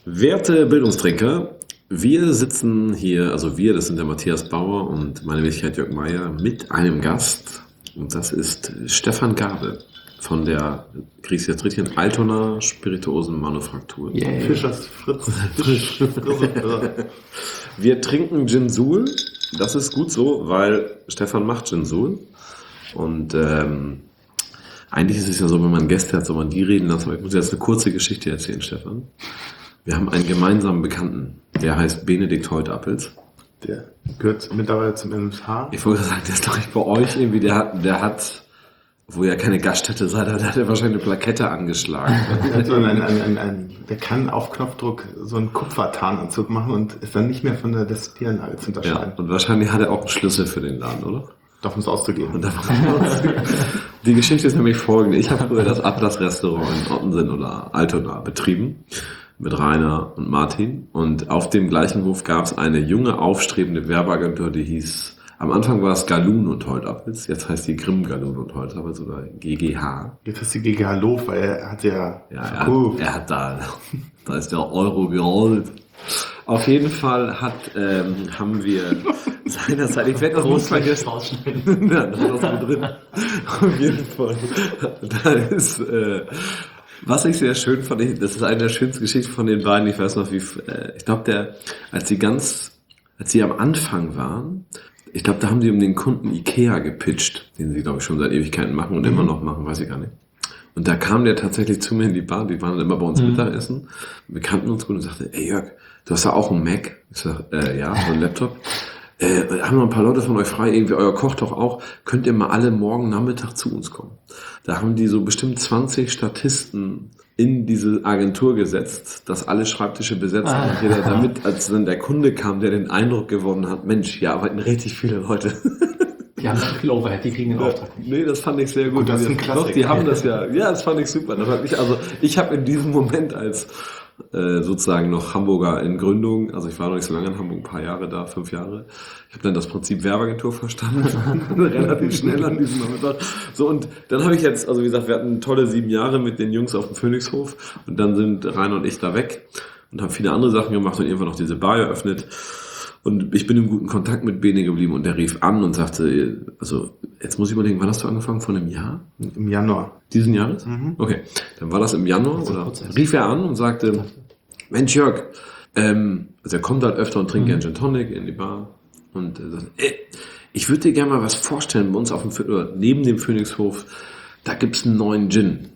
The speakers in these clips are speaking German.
Werte Bildungstrinker, wir sitzen hier, also wir, das sind der Matthias Bauer und meine Wenigkeit Jörg Meier, mit einem Gast. Und das ist Stefan Gabe von der, kriegst du jetzt richtig, Altona Spirituosenmanufaktur. Yeah. Fischers Fritz. Wir trinken Ginsul. Das ist gut so, weil Stefan macht Ginsul. Und eigentlich ist es ja so, wenn man Gäste hat, soll man die reden lassen. Aber ich muss jetzt eine kurze Geschichte erzählen, Stefan. Wir haben einen gemeinsamen Bekannten, der heißt Benedikt Holtappels. Der gehört mittlerweile zum MSH. Ich wollte sagen, der ist doch nicht bei euch irgendwie, der hat, wo ja keine Gaststätte sei, da hat er wahrscheinlich eine Plakette angeschlagen. Der kann auf Knopfdruck so einen Kupfertarnanzug machen und ist dann nicht mehr von der Destillieranlage zu unterscheiden. Ja, und wahrscheinlich hat er auch einen Schlüssel für den Laden, oder? Davon ist auszugehen. Die Geschichte ist nämlich folgende. Ich habe früher das Atlas-Restaurant in Ottensen oder Altona betrieben mit Rainer und Martin. Und auf dem gleichen Hof gab es eine junge, aufstrebende Werbeagentur, die hieß, am Anfang war es Galun und Holtappels, jetzt heißt die Grimm Galun und Holtappels oder GGH. Jetzt ist die GGH Loof, weil er hat ja verkauft. Er hat da ist der Euro gerollt. Auf jeden Fall haben wir seinerzeit, ich werde das nicht vergessen. Ja, das ist auch drin. Auf jeden Fall. Da ist, was ich sehr schön fand, das ist eine der schönsten Geschichten von den beiden. Ich weiß noch, ich glaube, als sie am Anfang waren, ich glaube, da haben sie um den Kunden Ikea gepitcht, den sie, glaube ich, schon seit Ewigkeiten machen und immer noch machen, weiß ich gar nicht. Und da kam der tatsächlich zu mir in die Bar, die waren immer bei uns Mittagessen. Wir kannten uns gut und sagte, ey Jörg, du hast da auch einen Mac? Ich sag, ja, so einen Laptop. Haben noch ein paar Leute von euch frei, irgendwie euer Koch doch auch, könnt ihr mal alle morgen Nachmittag zu uns kommen. Da haben die so bestimmt 20 Statisten in diese Agentur gesetzt, dass alle Schreibtische besetzt sind. Und jeder damit, als dann der Kunde kam, der den Eindruck gewonnen hat, Mensch, hier arbeiten richtig viele Leute. Die haben so viel Overhead, die kriegen den Auftrag. Nee, das fand ich sehr gut. Gut, das ist ein Klassiker. Doch, die haben das ja. Ja, das fand ich super. Ich habe in diesem Moment als sozusagen noch Hamburger in Gründung, also ich war noch nicht so lange in Hamburg, ein paar Jahre da, 5 Jahre. Ich habe dann das Prinzip Werbeagentur verstanden, relativ schnell an diesem Nachmittag. So, und dann habe ich jetzt, also wie gesagt, wir hatten tolle 7 Jahre mit den Jungs auf dem Phoenixhof und dann sind Rainer und ich da weg und haben viele andere Sachen gemacht und irgendwann noch diese Bar eröffnet. Und ich bin im guten Kontakt mit Bene geblieben und der rief an und sagte, also jetzt muss ich überlegen, wann hast du angefangen? Vor einem Jahr? Im Januar. Diesen Jahres? Okay, dann war das im Januar oder rief er an und sagte, Mensch Jörg, also er kommt halt öfter und trinkt gerne Gin Tonic in die Bar und er sagt, ich würde dir gerne mal was vorstellen bei uns auf dem oder neben dem Phoenixhof, da gibt's einen neuen Gin.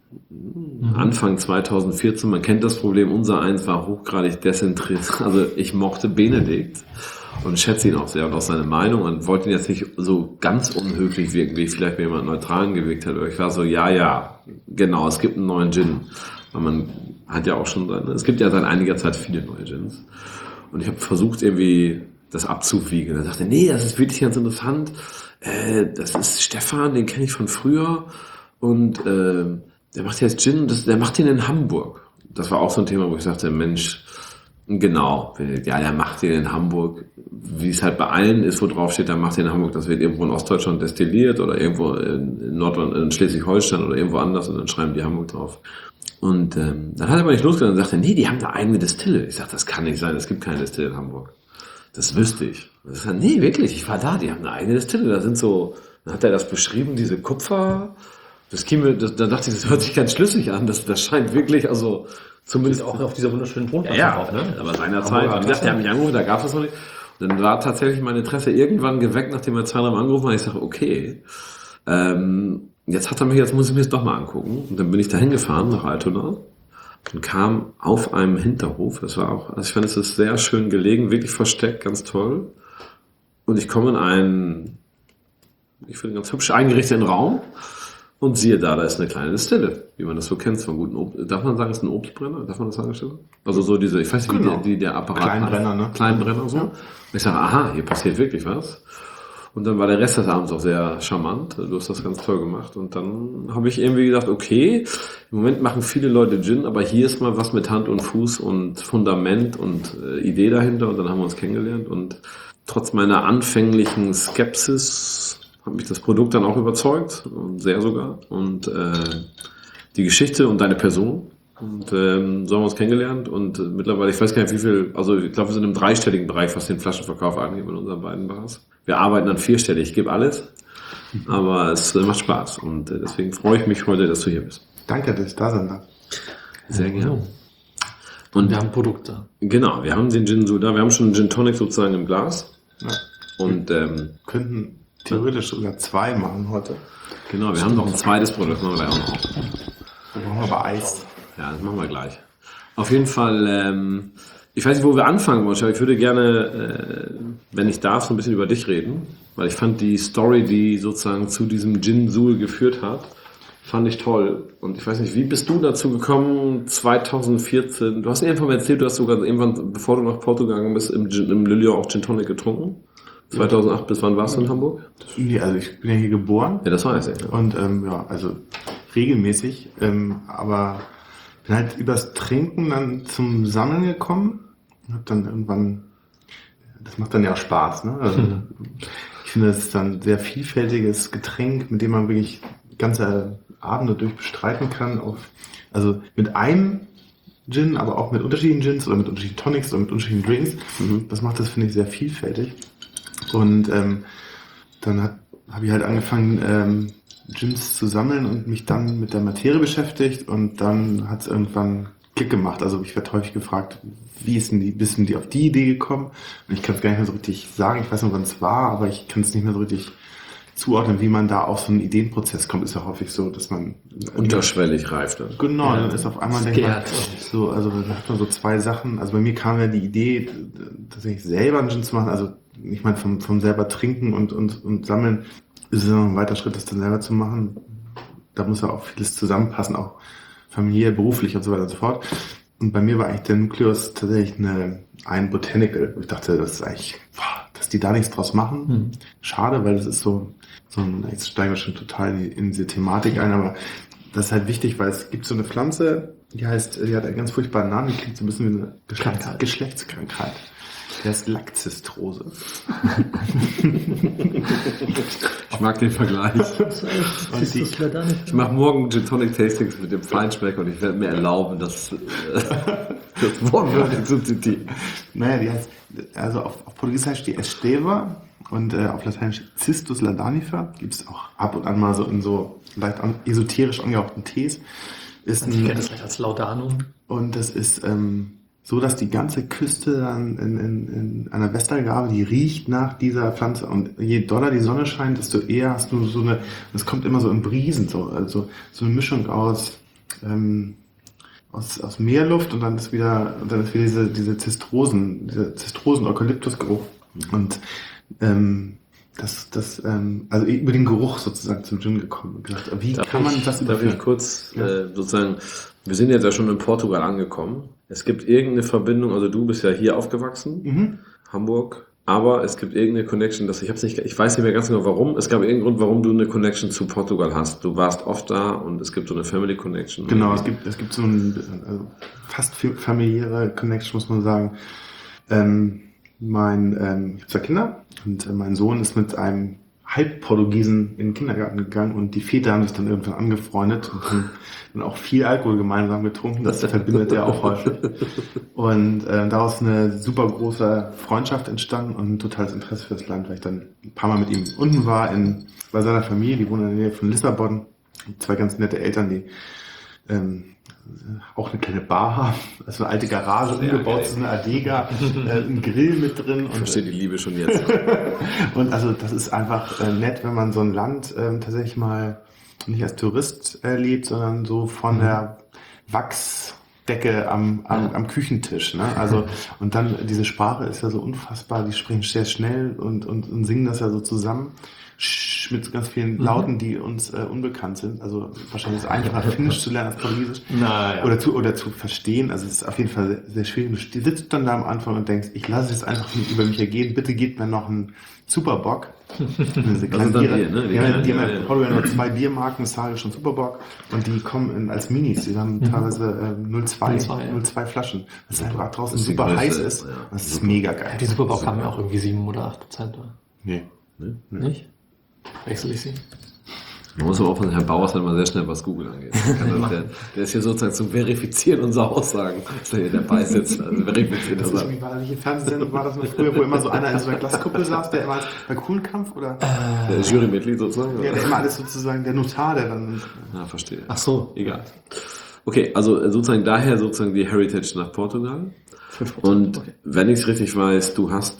Anfang 2014, man kennt das Problem, unser Eins war hochgradig desinteressiert, also ich mochte Benedikt und schätze ihn auch sehr und auch seine Meinung und wollte ihn jetzt nicht so ganz unhöflich wirken, wie vielleicht jemand Neutralen gewirkt hat, aber ich war so, ja, genau, es gibt einen neuen Gin, weil man hat ja auch schon, es gibt ja seit einiger Zeit viele neue Gins und ich habe versucht irgendwie das abzuwiegen, er sagte, nee, das ist wirklich ganz interessant, das ist Stefan, den kenne ich von früher und der macht jetzt Gin, der macht den in Hamburg. Das war auch so ein Thema, wo ich sagte, Mensch, genau, ja, der macht den in Hamburg, wie es halt bei allen ist, wo drauf steht, der macht den in Hamburg, das wird irgendwo in Ostdeutschland destilliert oder irgendwo in Nordrhein, in Schleswig-Holstein oder irgendwo anders und dann schreiben die Hamburg drauf. Und dann hat er aber nicht losgelassen und sagte, nee, die haben eine eigene Destille. Ich sagte, das kann nicht sein, es gibt keine Destille in Hamburg. Das wüsste ich. Ich sagte, nee, wirklich, ich war da, die haben eine eigene Destille. Da sind so, dann hat er das beschrieben, diese Kupfer. Da dachte ich, das hört sich ganz schlüssig an. Das scheint wirklich, also zumindest auch auf dieser wunderschönen Wohnplatte drauf, ne? Aber seinerzeit, wie gesagt, der hat mich angerufen, da gab es das noch nicht. Und dann war tatsächlich mein Interesse irgendwann geweckt, nachdem er 2-3 Mal angerufen hat. Ich sage, okay, jetzt muss ich mir das doch mal angucken. Und dann bin ich da hingefahren nach Altona und kam auf einem Hinterhof. Das war auch, also ich fand, es ist sehr schön gelegen, wirklich versteckt, ganz toll. Und ich komme in einen, ich finde, ganz hübsch eingerichteten Raum. Und siehe da ist eine kleine Destille, wie man das so kennt, von guten Obst. Darf man sagen, es ist ein Obstbrenner? Darf man das sagen, Stefan? Also so diese, ich weiß nicht, genau. wie der Apparat Kleinbrenner, ne? Kleinbrenner so. Ja. Und ich sage, aha, hier passiert wirklich was. Und dann war der Rest des Abends auch sehr charmant. Du hast das ganz toll gemacht. Und dann habe ich irgendwie gedacht, okay, im Moment machen viele Leute Gin, aber hier ist mal was mit Hand und Fuß und Fundament und Idee dahinter. Und dann haben wir uns kennengelernt. Und trotz meiner anfänglichen Skepsis hat mich das Produkt dann auch überzeugt, sehr sogar. Und die Geschichte und deine Person Und so haben wir uns kennengelernt und mittlerweile, ich weiß gar nicht wie viel, also ich glaube, wir sind im dreistelligen Bereich, was den Flaschenverkauf angeht mit unseren beiden Bars. Wir arbeiten an vierstellig, ich gebe alles, aber es macht Spaß und deswegen freue ich mich heute, dass du hier bist. Danke, dass ich da sein darf. Sehr gerne. Und wir haben Produkte. Genau, wir haben den Gin so da, wir haben schon einen Gin Tonic sozusagen im Glas. Ja. Und Könnten theoretisch sogar 2 machen heute. genau, wir haben noch ein zweites Produkt, machen wir gleich auch noch. Wir brauchen aber Eis. Ja, das machen wir gleich. Auf jeden Fall, ich weiß nicht, wo wir anfangen wollen, aber ich würde gerne, wenn ich darf, so ein bisschen über dich reden, weil ich fand die Story, die sozusagen zu diesem Gin Sul geführt hat, fand ich toll. Und ich weiß nicht, wie bist du dazu gekommen, 2014, du hast irgendwann mal erzählt, du hast sogar irgendwann, bevor du nach Portugal gegangen bist, im Lilio auch Gin Tonic getrunken. 2008, bis wann warst du in Hamburg? Nee, also ich bin ja hier geboren. Ja, das weiß ich. Ja. Und ja, also regelmäßig, aber bin halt übers Trinken dann zum Sammeln gekommen. Hab dann irgendwann, das macht dann ja auch Spaß, ne? Also, ich finde, das ist dann ein sehr vielfältiges Getränk, mit dem man wirklich ganze Abende durch bestreiten kann. Also mit einem Gin, aber auch mit unterschiedlichen Gins oder mit unterschiedlichen Tonics oder mit unterschiedlichen Drinks. Das macht das, finde ich, sehr vielfältig. Und dann habe ich halt angefangen, Gins zu sammeln und mich dann mit der Materie beschäftigt und dann hat es irgendwann Klick gemacht. Also ich werde häufig gefragt, bist denn die auf die Idee gekommen? Und ich kann es gar nicht mehr so richtig sagen, ich weiß noch, wann es war, aber ich kann es nicht mehr so richtig zuordnen, wie man da auf so einen Ideenprozess kommt. Ist ja häufig so, dass man Unterschwellig reift dann. genau, dann ist auf einmal denkt man, so, also dann hat man so 2 Sachen. Also bei mir kam ja die Idee, tatsächlich selber einen Gin zu machen. Also ich meine, vom selber trinken und sammeln ist es noch ein weiter Schritt, das dann selber zu machen. Da muss ja auch vieles zusammenpassen, auch familiär, beruflich und so weiter und so fort. Und bei mir war eigentlich der Nukleus tatsächlich ein Botanical. Ich dachte, das ist eigentlich, dass die da nichts draus machen. Schade, weil das ist so ein, jetzt steigen wir schon total in diese Thematik ein, aber das ist halt wichtig, weil es gibt so eine Pflanze, die hat einen ganz furchtbaren Namen, die klingt so ein bisschen wie eine Geschlechtskrankheit. Die heißt Lackzistrose. Ich mag den Vergleich. Ich mache morgen Gin Tonic Tastings mit dem Feinschmecker und ich werde mir erlauben, das wortwörtlich zu zitieren. Naja, die heißt, also auf Portugiesisch heißt die Esteva und auf Lateinisch Cistus ladanifer. Gibt es auch ab und an mal so in so leicht esoterisch angehauchten Tees. Ich kenne das gleich als Laudanum. Und das ist so, dass die ganze Küste dann in einer Westerngabe, die riecht nach dieser Pflanze. Und je doller die Sonne scheint, desto eher hast du das kommt immer so in Brisen, also so eine Mischung aus Meerluft und dann ist wieder dieser Zistrosen-Eukalyptusgeruch. Und also über den Geruch sozusagen zum Gin gekommen. Gedacht, wie kann man das überführen? Darf ich kurz sozusagen, wir sind jetzt ja schon in Portugal angekommen. Es gibt irgendeine Verbindung, also du bist ja hier aufgewachsen, Hamburg, aber es gibt irgendeine Connection, ich weiß nicht mehr ganz genau warum, es gab irgendeinen Grund, warum du eine Connection zu Portugal hast. Du warst oft da und es gibt so eine Family Connection. Genau, es gibt so eine fast familiäre Connection, muss man sagen. Ich habe 2 Kinder und mein Sohn ist mit einem Halbportugiesen in den Kindergarten gegangen und die Väter haben sich dann irgendwann angefreundet und haben dann auch viel Alkohol gemeinsam getrunken. Das verbindet er auch häufig. Und daraus eine super große Freundschaft entstanden und ein totales Interesse für das Land, weil ich dann ein paar Mal mit ihm unten war bei seiner Familie, die wohnen in der Nähe von Lissabon. 2 ganz nette Eltern, die auch eine kleine Bar haben, also eine alte Garage umgebaut zu einer Adega, ein Grill mit drin. Ich verstehe die Liebe schon jetzt. Und also das ist einfach nett, wenn man so ein Land tatsächlich mal nicht als Tourist erlebt, sondern so von der Wachsdecke am Küchentisch. Ne? Also und dann diese Sprache ist ja so unfassbar, die sprechen sehr schnell und singen das ja so zusammen. Mit ganz vielen Lauten, die uns unbekannt sind. Also wahrscheinlich ist es einfacher, Finnisch zu lernen als Portugiesisch. Oder zu verstehen. Also es ist auf jeden Fall sehr schwierig. Du sitzt dann da am Anfang und denkst, ich lasse es einfach nicht über mich ergehen. Bitte gebt mir noch einen Superbock. Diese kleinen Biere, ne? Die haben in Portugal nur 2 Biermarken, Salisch und Superbock. Und die kommen als Minis. Die haben teilweise 0,2 Flaschen. Das einfach draußen super heiß ist. Ja. Das ist mega geil. Die Superbock haben ja auch irgendwie 7 oder 8%. Nee. Nicht? Wechsel ich sie? Man muss aber aufpassen, Herr Bauer hat immer sehr schnell, was Google angeht. Der ist hier sozusagen zum Verifizieren unserer Aussagen. Ist der hier dabei sitzt, also verifiziert das. Welche Fernsehsendung war das mal früher, wo immer so einer in so einer Glaskuppel saß, der immer bei Kuhlenkampf oder? Der Jurymitglied sozusagen? Ja, der immer alles sozusagen, der Notar, der dann. Verstehe. Ach so. Egal. Okay, also sozusagen daher sozusagen die Heritage nach Portugal. Und wenn ich es richtig weiß, du hast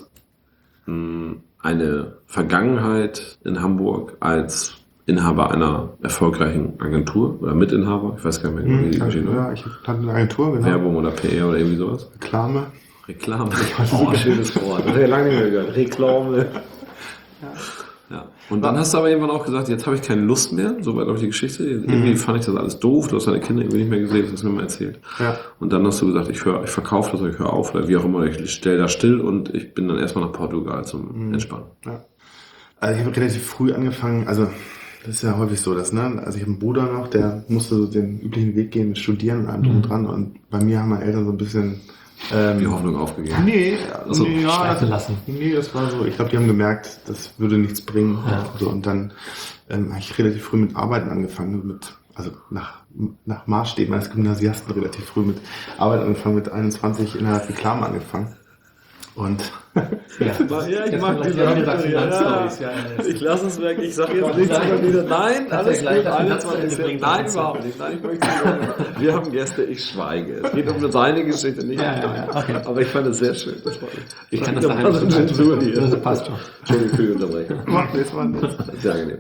eine Vergangenheit in Hamburg als Inhaber einer erfolgreichen Agentur oder Mitinhaber, ich weiß gar nicht mehr, wie die Geschichte Ja, ich hatte eine Agentur, genau. Werbung oder PR oder irgendwie sowas. Reklame. Schönes Wort. Das habe ich lange nicht mehr gehört. Reklame. Ja. Und dann hast du aber irgendwann auch gesagt, jetzt habe ich keine Lust mehr, soweit auf die Geschichte. Irgendwie fand ich das alles doof, du hast deine Kinder irgendwie nicht mehr gesehen, das hast du mir mal erzählt. Ja. Und dann hast du gesagt, ich verkaufe das oder ich höre auf oder wie auch immer, ich stelle da still und ich bin dann erstmal nach Portugal zum Entspannen. Ja. Also ich habe relativ früh angefangen, also das ist ja häufig so, dass, ne, also ich habe einen Bruder noch, der musste so den üblichen Weg gehen mit Studieren und allem drum und dran und bei mir haben meine Eltern so ein bisschen die Hoffnung aufgegeben. Nee, lassen. Nee, das war so. Ich glaube, die haben gemerkt, das würde nichts bringen. Ja. So, und dann habe ich relativ früh mit Arbeiten angefangen, also nach Maßstäben eines Gymnasiasten relativ früh mit Arbeiten angefangen, mit 21 in der Reklame angefangen. Und ich mag diese Finanzstories. Ich lasse es weg, ich sage jetzt nichts mehr wieder. Nein, alles gut, nein, überhaupt nicht. Nein, ich möchte nicht. Wir haben Gäste, ich schweige. Es geht um seine Geschichte, nicht um deine. Okay. Aber ich fand es sehr schön. Ich kann das daheim nicht. Das passt schon. Entschuldigung für die Unterbrechung. Sehr angenehm.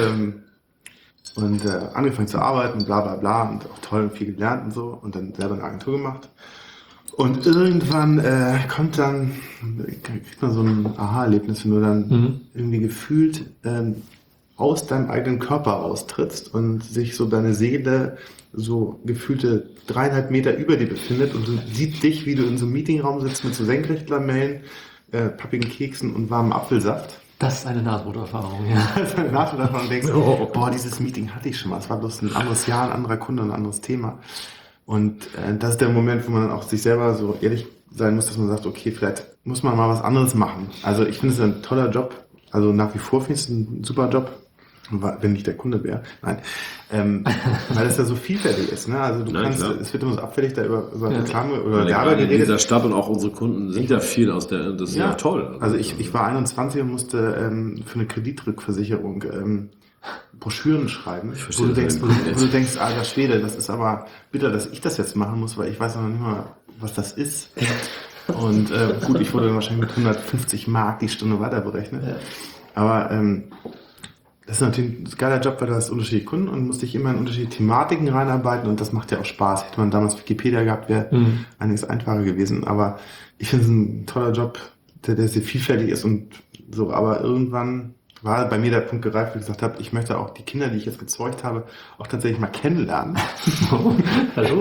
Und angefangen zu arbeiten, bla bla bla und auch toll und viel gelernt und so und dann selber eine Agentur gemacht. Und irgendwann kriegt man so ein Aha-Erlebnis, wenn du dann irgendwie gefühlt aus deinem eigenen Körper raustrittst und sich so deine Seele so gefühlte 3,5 Meter über dir befindet und du siehst dich, wie du in so einem Meetingraum sitzt mit so Senkrechtlamellen, pappigen Keksen und warmem Apfelsaft. Das ist eine Nahtoderfahrung, ja. Das ist eine Nahtoderfahrung und denkst, boah, dieses Meeting hatte ich schon mal. Es war bloß ein anderes Jahr, ein anderer Kunde, ein anderes Thema. Und das ist der Moment, wo man dann auch sich selber so ehrlich sein muss, dass man sagt, okay, vielleicht muss man mal was anderes machen. Also ich finde es ein toller Job. Also nach wie vor finde ich es ein super Job, wenn nicht der Kunde wäre. Nein, weil es ja so vielfältig ist. Ne? Also es wird immer so abfällig da über Reklame oder Werbe geredet. In dieser Stadt und auch unsere Kunden sind ja viel aus der, das ist ja toll. Also ich war 21 und musste für eine Kreditrückversicherung Broschüren schreiben, wo du denkst, alter Schwede, das ist aber bitter, dass ich das jetzt machen muss, weil ich weiß noch nicht mal, was das ist. Und gut, ich wurde dann wahrscheinlich mit 150 Mark die Stunde weiter berechnet. Ja. Aber das ist natürlich ein geiler Job, weil du hast unterschiedliche Kunden und musst dich immer in unterschiedliche Thematiken reinarbeiten und das macht ja auch Spaß. Hätte man damals Wikipedia gehabt, wäre einiges einfacher gewesen. Aber ich finde es ein toller Job, der sehr vielfältig ist und so, aber irgendwann war bei mir der Punkt gereift, wo ich gesagt habe, ich möchte auch die Kinder, die ich jetzt gezeugt habe, auch tatsächlich mal kennenlernen. Hallo,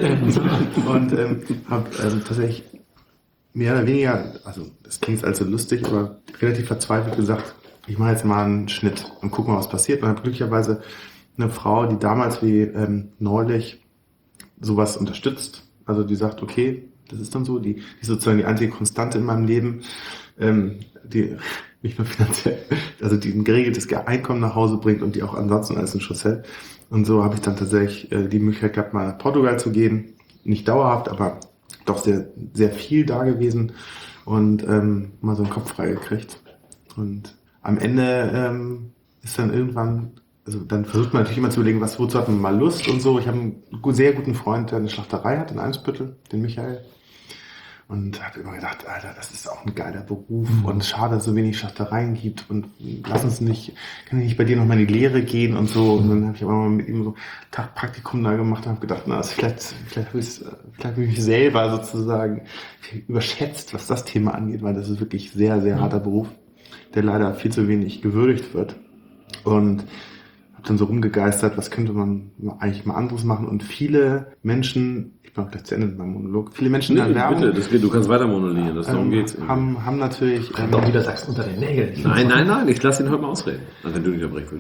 und habe tatsächlich mehr oder weniger, also das klingt also lustig, aber relativ verzweifelt gesagt, ich mache jetzt mal einen Schnitt und gucke mal, was passiert. Und habe glücklicherweise eine Frau, die damals wie neulich sowas unterstützt. Also die sagt, okay, das ist dann so, die ist sozusagen die einzige Konstante in meinem Leben, die nicht nur finanziell, also die ein geregeltes Einkommen nach Hause bringt und die auch ansonsten alles in Schuss hält. Und so habe ich dann tatsächlich die Möglichkeit gehabt, mal nach Portugal zu gehen. Nicht dauerhaft, aber doch sehr, sehr viel da gewesen und mal so einen Kopf frei gekriegt. Und am Ende ist dann irgendwann, also dann versucht man natürlich immer zu überlegen, wozu hat man mal Lust und so. Ich habe einen sehr guten Freund, der eine Schlachterei hat in Eimsbüttel, den Michael. Und habe immer gedacht, Alter, das ist auch ein geiler Beruf und schade, dass es so wenig Schlachtereien gibt und kann ich nicht bei dir noch mal in die Lehre gehen und so. Und dann habe ich aber mal mit ihm so Tag Praktikum da gemacht und habe gedacht, na, vielleicht habe ich mich selber sozusagen überschätzt, was das Thema angeht, weil das ist wirklich sehr, sehr harter Beruf, der leider viel zu wenig gewürdigt wird. Und habe dann so rumgegeistert, was könnte man eigentlich mal anderes machen. Und viele Menschen, ich bin auch gleich zu Ende mit meinem Monolog, viele Menschen in der Werbung... Bitte, du kannst weiter monologieren, darum geht's. Haben natürlich... Doch wieder sagst unter den Nägeln. Nein, ich lasse ihn heute mal ausreden. Also wenn du nicht unterbrechen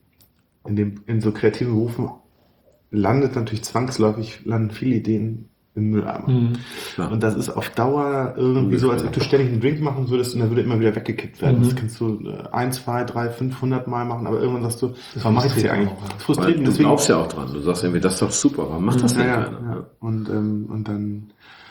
würdest. In so kreativen Berufen landen viele Ideen in den Mülleimer. Ja. Und das ist auf Dauer irgendwie so, als ob du ständig einen Drink machen würdest und der würde immer wieder weggekippt werden. Das kannst du 1, 2, 3, 500 Mal machen, aber irgendwann sagst du, warum mache ich das hier eigentlich? Das ist frustrierend. Du Deswegen glaubst ja auch dran. Du sagst irgendwie, das ist doch super, warum macht das denn keiner? ja. Und dann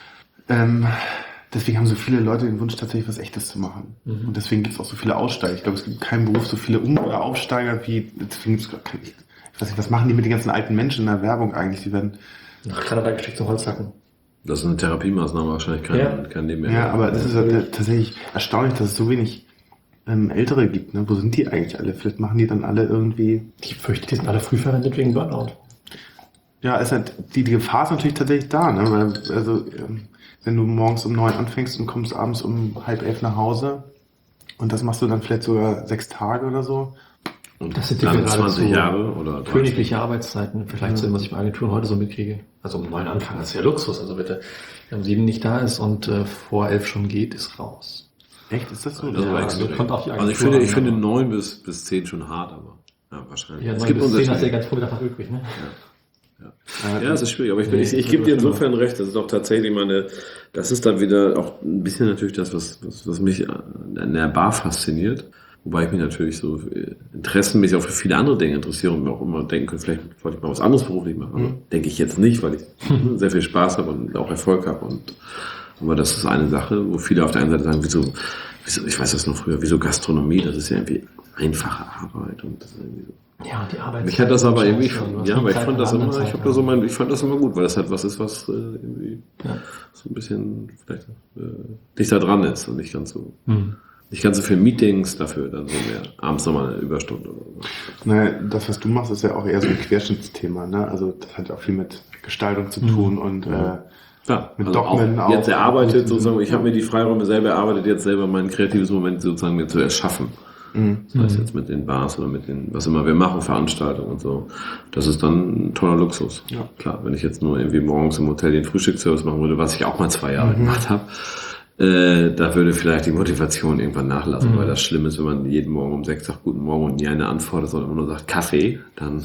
deswegen haben so viele Leute den Wunsch, tatsächlich was Echtes zu machen. Und deswegen gibt es auch so viele Aussteiger. Ich glaube, es gibt keinen Beruf so viele oder Aufsteiger wie, deswegen gibt's gar keine, ich weiß nicht, was machen die mit den ganzen alten Menschen in der Werbung eigentlich? Die werden Nach Kanada geschickt zum Holzhacken. Das ist eine Therapiemaßnahme, wahrscheinlich kein Nebenwirkung. ja, aber es ist halt tatsächlich erstaunlich, dass es so wenig Ältere gibt. Ne? Wo sind die eigentlich alle? Vielleicht machen die dann alle irgendwie... Ich fürchte, die sind alle früh verwendet wegen Burnout. Ja, ist halt, die Gefahr ist natürlich tatsächlich da. Ne? Weil, also, wenn du morgens um 9 anfängst und kommst abends um 10:30 nach Hause und das machst du dann vielleicht sogar 6 Tage oder so. Und Das sind dann gerade 20 so Jahre oder 30. königliche Arbeitszeiten, vielleicht so, was ich bei Agenturen heute so mitkriege. Also um 9 anfangen, das ist ja Luxus. Also bitte, wenn um 7 nicht da ist und vor 11 schon geht, ist raus. Echt? Ist das so? Das war also extrem. kommt auf die Also Agentur ich finde an, 9 bis 10 schon hart, aber ja, wahrscheinlich. Ja, Es 9 gibt bis 10 hast du ja Unterschiede. ganz Vormittag noch übrig, ne? Ja, es ist schwierig, aber ich gebe dir insofern recht, das ist auch tatsächlich das ist dann wieder auch ein bisschen natürlich das, was mich an der Bar fasziniert. Wobei ich mich natürlich so interessenmäßig auch für viele andere Dinge interessiere und mir auch immer denken könnte, vielleicht wollte ich mal was anderes beruflich machen. Aber denke ich jetzt nicht, weil ich sehr viel Spaß habe und auch Erfolg habe. Aber das ist eine Sache, wo viele auf der einen Seite sagen, wieso, ich weiß das noch früher, wieso Gastronomie, das ist ja irgendwie einfache Arbeit und das ist irgendwie so. Ja, die Arbeit. Mich hat das aber irgendwie, aber ich fand das immer gut, weil das halt was ist, was irgendwie so ein bisschen vielleicht dichter dran ist und nicht ganz so viel Meetings dafür, dann so mehr abends nochmal eine Überstunde oder so. Naja, das, was du machst, ist ja auch eher so ein Querschnittsthema, ne? Also das hat ja auch viel mit Gestaltung zu tun und Ja, mit also Dogmen auch jetzt erarbeitet sozusagen, ich Ja. habe mir die Freiräume selber erarbeitet, jetzt selber mein kreatives Moment sozusagen mir zu erschaffen. Sei es jetzt mit den Bars oder mit den, was immer wir machen, Veranstaltungen und so. Das ist dann ein toller Luxus. Ja. Klar, wenn ich jetzt nur irgendwie morgens im Hotel den Frühstücksservice machen würde, was ich auch mal 2 Jahre gemacht habe, da würde vielleicht die Motivation irgendwann nachlassen, weil das Schlimme ist, wenn man jeden Morgen um 6 sagt, guten Morgen und nie eine antwortet, sondern immer nur sagt Kaffee, dann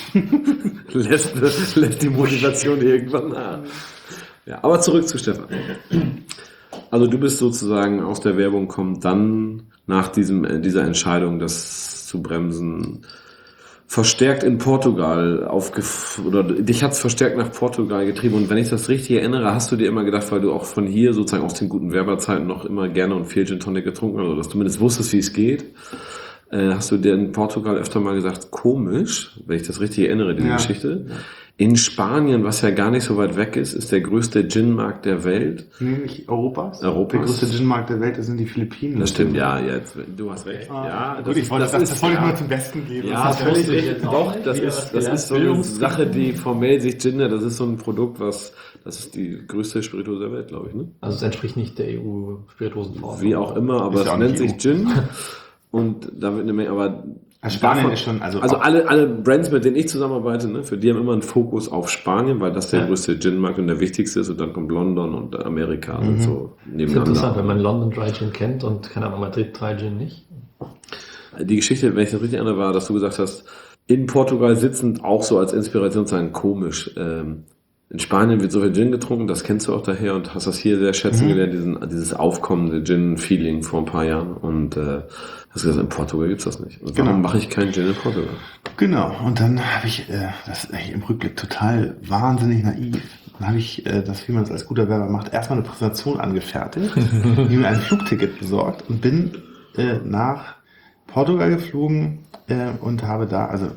lässt die Motivation irgendwann nach. Ja, aber zurück zu Stefan. Also du bist sozusagen aus der Werbung, kommt dann nach dieser Entscheidung, das zu bremsen, verstärkt in Portugal oder dich hat's verstärkt nach Portugal getrieben. Und wenn ich das richtig erinnere, hast du dir immer gedacht, weil du auch von hier sozusagen aus den guten Werberzeiten noch immer gerne und viel Gin Tonic getrunken hast, oder dass du zumindest wusstest, wie es geht, hast du dir in Portugal öfter mal gesagt, komisch, wenn ich das richtig erinnere, diese Geschichte. Ja. In Spanien, was ja gar nicht so weit weg ist der größte Gin-Markt der Welt. Nicht Europas. Der Europas. größte Gin-Markt der Welt sind die Philippinen. Das stimmt, ja, jetzt, du hast recht. Ja, gut, ich wollte das wollte ich mal zum Besten geben. Ja, das völlig wusste ich richtig. jetzt auch Doch, nicht. das ist so eine Sache, die formell sich Gin, das ist so ein Produkt, das ist die größte Spirituose der Welt, glaube ich, ne? Also es entspricht nicht der EU-Spirituosenverordnung. Wie auch immer, aber Ist ja es auch nennt nicht sich EU. Gin. Und da wird eine Menge, aber Spanien ist schon, also alle Brands, mit denen ich zusammenarbeite, ne, für die haben immer einen Fokus auf Spanien, weil das der größte Gin-Markt und der wichtigste ist, und dann kommt London und Amerika und so Das ist nebeneinander. interessant, wenn man London Dry Gin kennt und keine Ahnung, Madrid Dry Gin nicht. Die Geschichte, wenn ich das richtig erinnere, war, dass du gesagt hast, in Portugal sitzend auch so als Inspiration zu sagen, komisch. In Spanien wird so viel Gin getrunken, das kennst du auch daher und hast das hier sehr schätzen gelernt, dieses aufkommende Gin-Feeling vor ein paar Jahren. Und hast gesagt, in Portugal gibt's das nicht. Und warum mache ich keinen Gin in Portugal? Genau, und dann habe ich, das ist eigentlich im Rückblick total wahnsinnig naiv, dann habe ich, das wie man es als guter Werber macht, erstmal eine Präsentation angefertigt, mir ein Flugticket besorgt und bin nach Portugal geflogen und habe da, also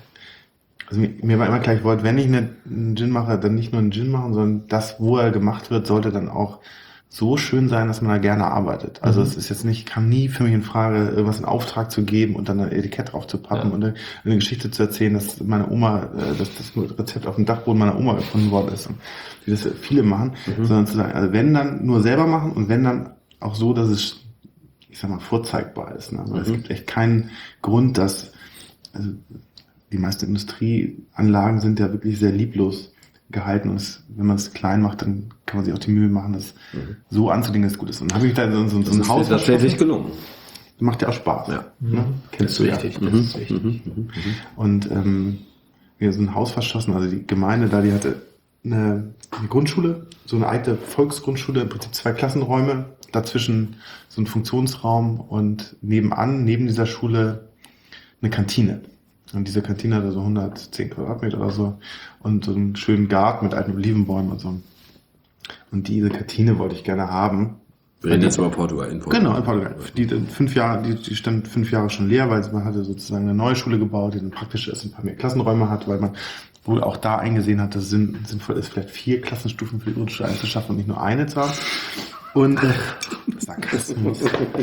mir war immer klar, ich wollte, wenn ich einen Gin mache, dann nicht nur einen Gin machen, sondern das, wo er gemacht wird, sollte dann auch so schön sein, dass man da gerne arbeitet. Also es ist jetzt nicht, kam nie für mich in Frage, irgendwas in Auftrag zu geben und dann ein Etikett drauf zu pappen und eine Geschichte zu erzählen, dass meine Oma, dass das Rezept auf dem Dachboden meiner Oma gefunden worden ist und wie das viele machen, sondern zu sagen, also wenn dann nur selber machen und wenn dann auch so, dass es, ich sag mal, vorzeigbar ist. Ne? Also es gibt echt keinen Grund, dass, also die meisten Industrieanlagen sind ja wirklich sehr lieblos gehalten und wenn man es klein macht, dann kann man sich auch die Mühe machen, das so anzulegen, dass es gut ist. Und dann habe ich da so ein Haus. Das ist tatsächlich gelungen. Macht ja auch Spaß. Ja. Ne? Kennst du ja. Das ist wichtig. Und wir haben so ein Haus verschossen, also die Gemeinde da, die hatte eine Grundschule, so eine alte Volksgrundschule, im Prinzip 2 Klassenräume, dazwischen so ein Funktionsraum und neben dieser Schule eine Kantine. Und diese Kantine hatte so 110 Quadratmeter oder so und so einen schönen Garten mit alten Olivenbäumen und so. Und diese Kantine wollte ich gerne haben. Wir reden jetzt über Portugal. Genau, in Portugal. Die stand 5 Jahre schon leer, weil man hatte sozusagen eine neue Schule gebaut, die dann praktisch erst ein paar mehr Klassenräume hat, weil man wohl auch da eingesehen hat, dass es sinnvoll ist, vielleicht 4 Klassenstufen für die Grundschule einzuschaffen und nicht nur eine zu haben. Und Sarkasmus.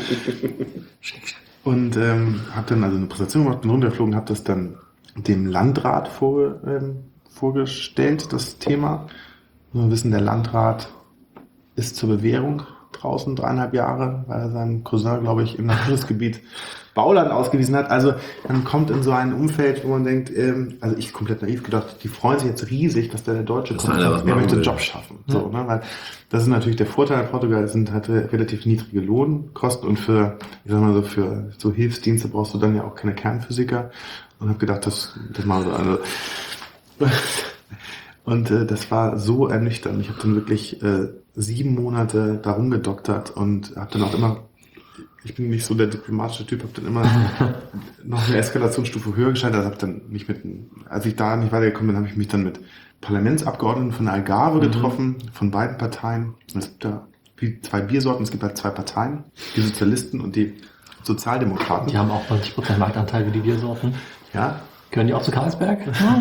Und habe dann also eine Präsentation gemacht, bin runtergeflogen, habe das dann dem Landrat vorgestellt, das Thema. Wir wissen, der Landrat ist zur Bewährung draußen 3,5 Jahre, weil er seinem Cousin, glaube ich, im Naturschutzgebiet Bauland ausgewiesen hat. Also man kommt in so ein Umfeld, wo man denkt, also ich komplett naiv gedacht, die freuen sich jetzt riesig, dass der Deutsche kommt, er möchte Job schaffen. So, ne? Weil das ist natürlich der Vorteil in Portugal, es sind halt relativ niedrige Lohnkosten und für so Hilfsdienste brauchst du dann ja auch keine Kernphysiker und habe gedacht, das machen wir also. Und das war so ernüchternd. Ich habe dann wirklich 7 Monate darum gedoktert und habe dann auch immer, ich bin nicht so der diplomatische Typ, habe dann immer noch eine Eskalationsstufe höher geschaltet. Also habe dann mich als ich da nicht weitergekommen bin, habe ich mich dann mit Parlamentsabgeordneten von der Algarve getroffen, von beiden Parteien. Es gibt da wie 2 Biersorten, es gibt halt 2 Parteien, die Sozialisten und die Sozialdemokraten. Die haben auch 90% Marktanteil wie die Biersorten. Ja. Gehören die auch zu Carlsberg?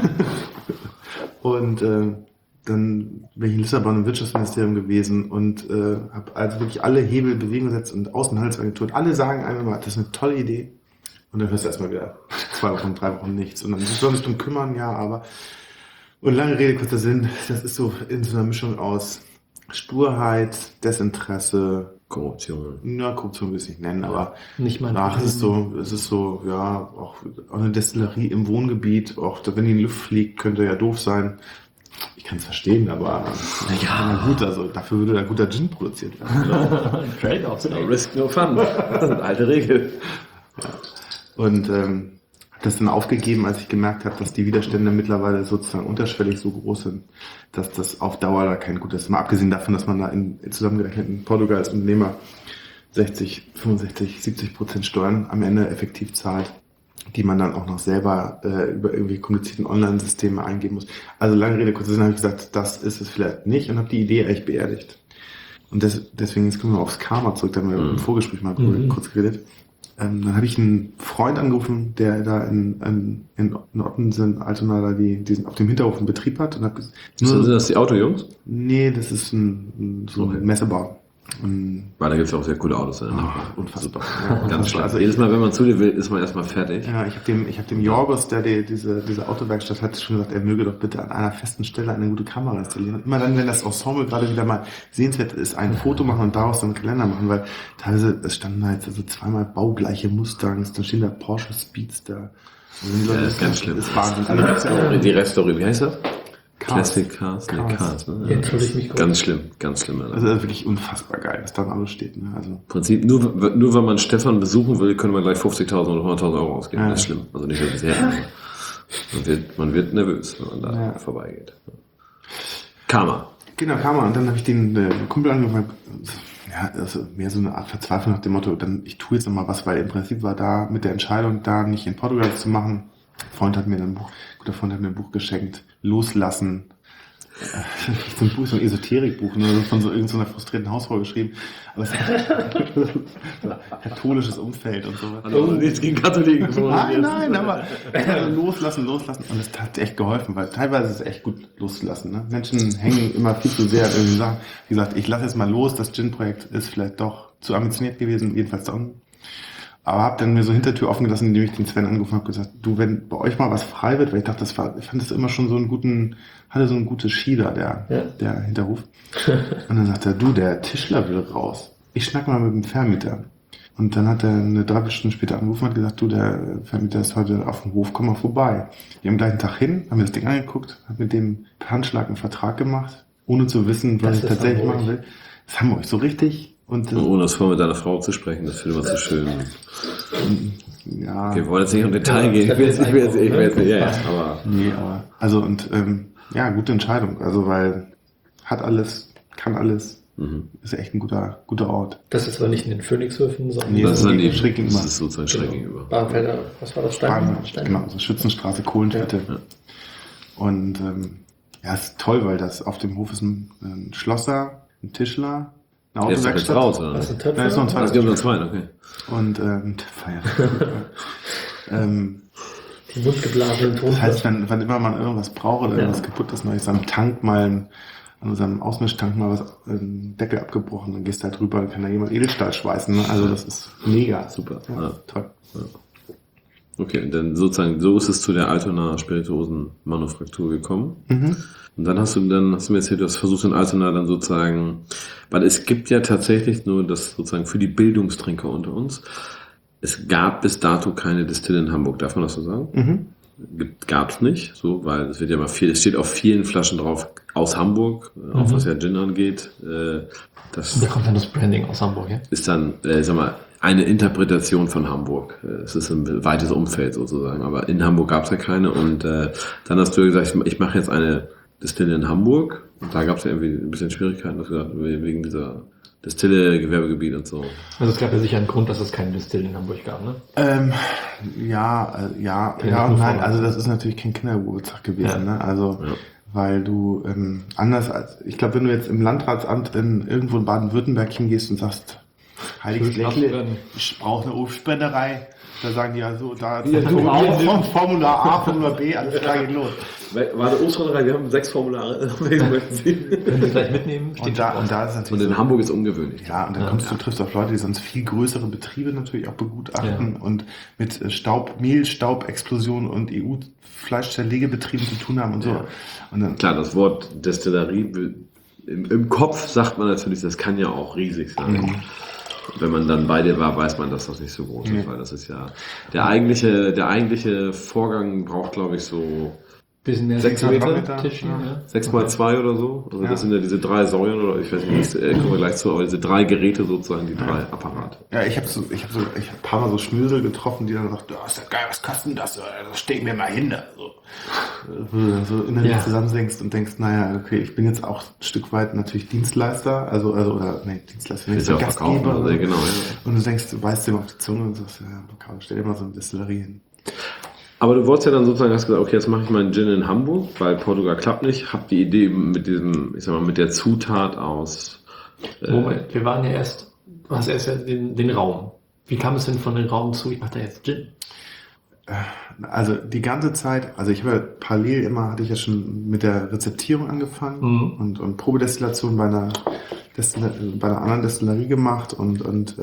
Und dann bin ich in Lissabon im Wirtschaftsministerium gewesen und habe also wirklich alle Hebel in Bewegung gesetzt und Außenhandelsagenturen. Alle sagen einfach mal, das ist eine tolle Idee. Und dann hörst du erstmal wieder 2 Wochen, 3 Wochen nichts. Und dann soll ich drum kümmern, ja, aber. Und lange Rede, kurzer Sinn, das ist so in so einer Mischung aus Sturheit, Desinteresse, Korruption. Ja, Korruption will ich es nicht nennen, aber nicht mal. es ist so, ja, auch eine Destillerie im Wohngebiet, auch wenn die in die Luft fliegt, könnte ja doof sein. Ich kann es verstehen, aber ja, gut, also dafür würde da guter Gin produziert werden. Trade-offs, no risk, no fun. Das sind alte Regeln. Ja. Und habe das dann aufgegeben, als ich gemerkt habe, dass die Widerstände mittlerweile sozusagen unterschwellig so groß sind, dass das auf Dauer da kein gutes ist. Mal abgesehen davon, dass man da zusammengerechnet in Portugal als Unternehmer 60, 65, 70% Steuern am Ende effektiv zahlt, die man dann auch noch selber über irgendwie komplizierten Online-Systeme eingeben muss. Also lange Rede, kurzer Sinn, habe ich gesagt, das ist es vielleicht nicht und habe die Idee eigentlich beerdigt. Und deswegen, jetzt kommen wir aufs Karma zurück, da haben wir im Vorgespräch mal kurz geredet. Dann habe ich einen Freund angerufen, der da in Ottensen, Altona, da diesen auf dem Hinterhof einen Betrieb hat. Und sind das die Autojungs? Nee, das ist ein Messebau. Weil da gibt es ja auch sehr coole Autos. Unfassbar. Ja, ganz schön. Also jedes Mal, wenn man zu dir will, ist man erstmal fertig. Ja, ich hab dem Jorgos, der diese Autowerkstatt hat, schon gesagt, er möge doch bitte an einer festen Stelle eine gute Kamera installieren. Und immer dann, wenn das Ensemble gerade wieder mal sehenswert ist, ein Foto machen und daraus dann einen Kalender machen, weil teilweise, es standen halt so 2-mal baugleiche Mustangs, dann stehen da Porsche Speedster. Also die Leute, das ist ganz schlimm. Das ist Wahnsinn. Also, die Restaurant, wie heißt das? Cars. Classic Cars. Cars, ne? Ja, entschuldige mich kurz. Ganz schlimm. Alter. Also wirklich unfassbar geil, was da alles steht. Ne? Also im Prinzip, nur wenn man Stefan besuchen will, können wir gleich 50.000 oder 100.000 Euro ausgeben. Ja. Das ist schlimm. Also nicht, dass es her. Man wird nervös, wenn man da vorbeigeht. Karma. Genau, Karma. Und dann habe ich den Kumpel angefangen. Ja, also mehr so eine Art Verzweiflung nach dem Motto, ich tue jetzt nochmal was, weil im Prinzip war da mit der Entscheidung, da nicht in Portugal zu machen. Guter Freund hat mir ein Buch geschenkt, Loslassen. So ein Buch, so ein Esoterikbuch, ne, von so irgendeiner frustrierten Hausfrau geschrieben. Aber es ist katholisches Umfeld und so. Also nichts gegen Katholiken. Nein, aber loslassen. Und es hat echt geholfen, weil teilweise ist es echt gut loszulassen. Ne? Menschen hängen immer viel zu sehr an irgendwelchen Sachen. Wie gesagt, ich lasse jetzt mal los, das Gin-Projekt ist vielleicht doch zu ambitioniert gewesen, jedenfalls dann. Aber habe dann mir so Hintertür offen gelassen, indem ich den Sven angerufen habe, gesagt, du, wenn bei euch mal was frei wird, weil ich dachte, ich fand das immer schon hatte so ein gutes Schieder, der Hinterhof. Und dann sagt er, du, der Tischler will raus. Ich schnack mal mit dem Vermieter. Und dann hat er eine 3 Stunden später angerufen und hat gesagt, du, der Vermieter ist heute auf dem Hof, komm mal vorbei. Wir haben gleich einen Tag hin, haben mir das Ding angeguckt, haben mit dem per Handschlag einen Vertrag gemacht, ohne zu wissen, was ich tatsächlich machen will. Das haben wir euch so richtig. Und ohne das vorher mit deiner Frau zu sprechen, das finde ich immer so schön. Ja. Okay, wir wollen jetzt nicht im Detail gehen. Ich will jetzt nicht, aber. Nee, aber, also, und, Ja, gute Entscheidung. Also, weil hat alles, kann alles. Mhm. Ist ja echt ein guter Ort. Das ist aber nicht in den Phoenixhöfen, sondern Nee, Das ist dann die schräg gegenüber. Das ist sozusagen schräg gegenüber. Bahnfelder, was war das? Stein? Genau, so Schützenstraße, Kohlenstädte. Ja. Und ja, ist toll, weil das auf dem Hof ist ein Schlosser, ein Tischler, eine Der ist doch jetzt Autowerkstatt. raus, oder? Was ist ein Da Töpfer? ist noch ein Ah, zweiter. es gibt noch einen zweiten, okay. Und ein Feier. Die wundgeblasenen Ton. Das heißt, wenn immer man irgendwas braucht oder irgendwas kaputt ist, dann ist am Tank mal an unserem Ausmischtank mal ein Deckel abgebrochen, dann gehst du halt rüber, dann kann da jemand Edelstahl schweißen. Ne? Also das ist mega. Super. Ja, Ja. toll. Okay, und dann sozusagen, so ist es zu der Altona Spirituosenmanufaktur gekommen. Mhm. Und dann hast du mir erzählt, du hast versucht in Altona dann sozusagen, weil es gibt ja tatsächlich nur das sozusagen für die Bildungstrinker unter uns, es gab bis dato keine Distille in Hamburg, darf man das so sagen? Mhm. Gab's nicht, so, weil es wird ja immer es steht auf vielen Flaschen drauf aus Hamburg, auch was ja Gin angeht. Das Da kommt dann das Branding aus Hamburg, ja? ist dann, sag mal, eine Interpretation von Hamburg. Es ist ein weites Umfeld sozusagen, aber in Hamburg gab's ja keine. Und dann hast du gesagt, ich mache jetzt eine Distille in Hamburg. Und da gab's ja irgendwie ein bisschen Schwierigkeiten, hast du gesagt, wegen dieser Distille, Gewerbegebiet und so. Also es gab ja sicher einen Grund, dass es keine Distille in Hamburg gab, ne? Ja Ja, und nein, also das ist natürlich kein Kindergeburtstag gewesen, Ja. ne? Also, Ja. weil du anders als, ich glaube, wenn du jetzt im Landratsamt irgendwo in Baden-Württemberg hingehst und sagst, Heiliges Blechle, ich brauche eine Obstspenderei, da sagen die ja so, da Ja, du, vom Formular A, Formular B, alles klar, geht los. War der Ostfreunerei, wir haben 6 Formulare. Können Sie gleich mitnehmen? Und da ist es Und natürlich in Hamburg ist ungewöhnlich. ja, und dann du triffst auf Leute, die sonst viel größere Betriebe natürlich auch begutachten und mit Mehlstaubexplosion und EU-Fleischzerlegebetrieben zu tun haben und so. Ja. Und dann, Klar, das Wort Destillerie, im Kopf sagt man natürlich, das kann ja auch riesig sein. Wenn man dann bei dir war, weiß man, dass das nicht so groß ist, weil das ist ja, der eigentliche Vorgang braucht, glaube ich, so Bisschen mehr 6 Meter? Tischchen, ja. 6x2 oder so. Also das sind ja diese 3 Säulen oder ich weiß nicht, kommen wir gleich zu, aber diese 3 Geräte sozusagen, die 3 Apparate. ja, ich habe ein paar Mal so Schnösel getroffen, die dann sagt, oh, ist ja geil, was kostet denn das? Das steht mir mal hin. Wo du dann so innerlich zusammensenkst und denkst, naja, okay, ich bin jetzt auch ein Stück weit natürlich Dienstleister, Dienstleister, Ist ja auch verkaufen, also, genau, ja. Und du denkst, du beißt dir auf die Zunge und sagst, ja, stell dir mal so eine Destillerie hin. Aber du wolltest ja dann sozusagen, hast gesagt, okay, jetzt mache ich meinen Gin in Hamburg, weil Portugal klappt nicht. Hab die Idee mit diesem, ich sag mal, mit der Zutat aus. Moment, wir waren ja erst, du hast erst ja den Raum. Wie kam es denn von dem Raum zu, ich mache da jetzt Gin? Also die ganze Zeit, also ich habe parallel hatte ich ja schon mit der Rezeptierung angefangen und Probedestillation bei einer anderen Destillerie gemacht und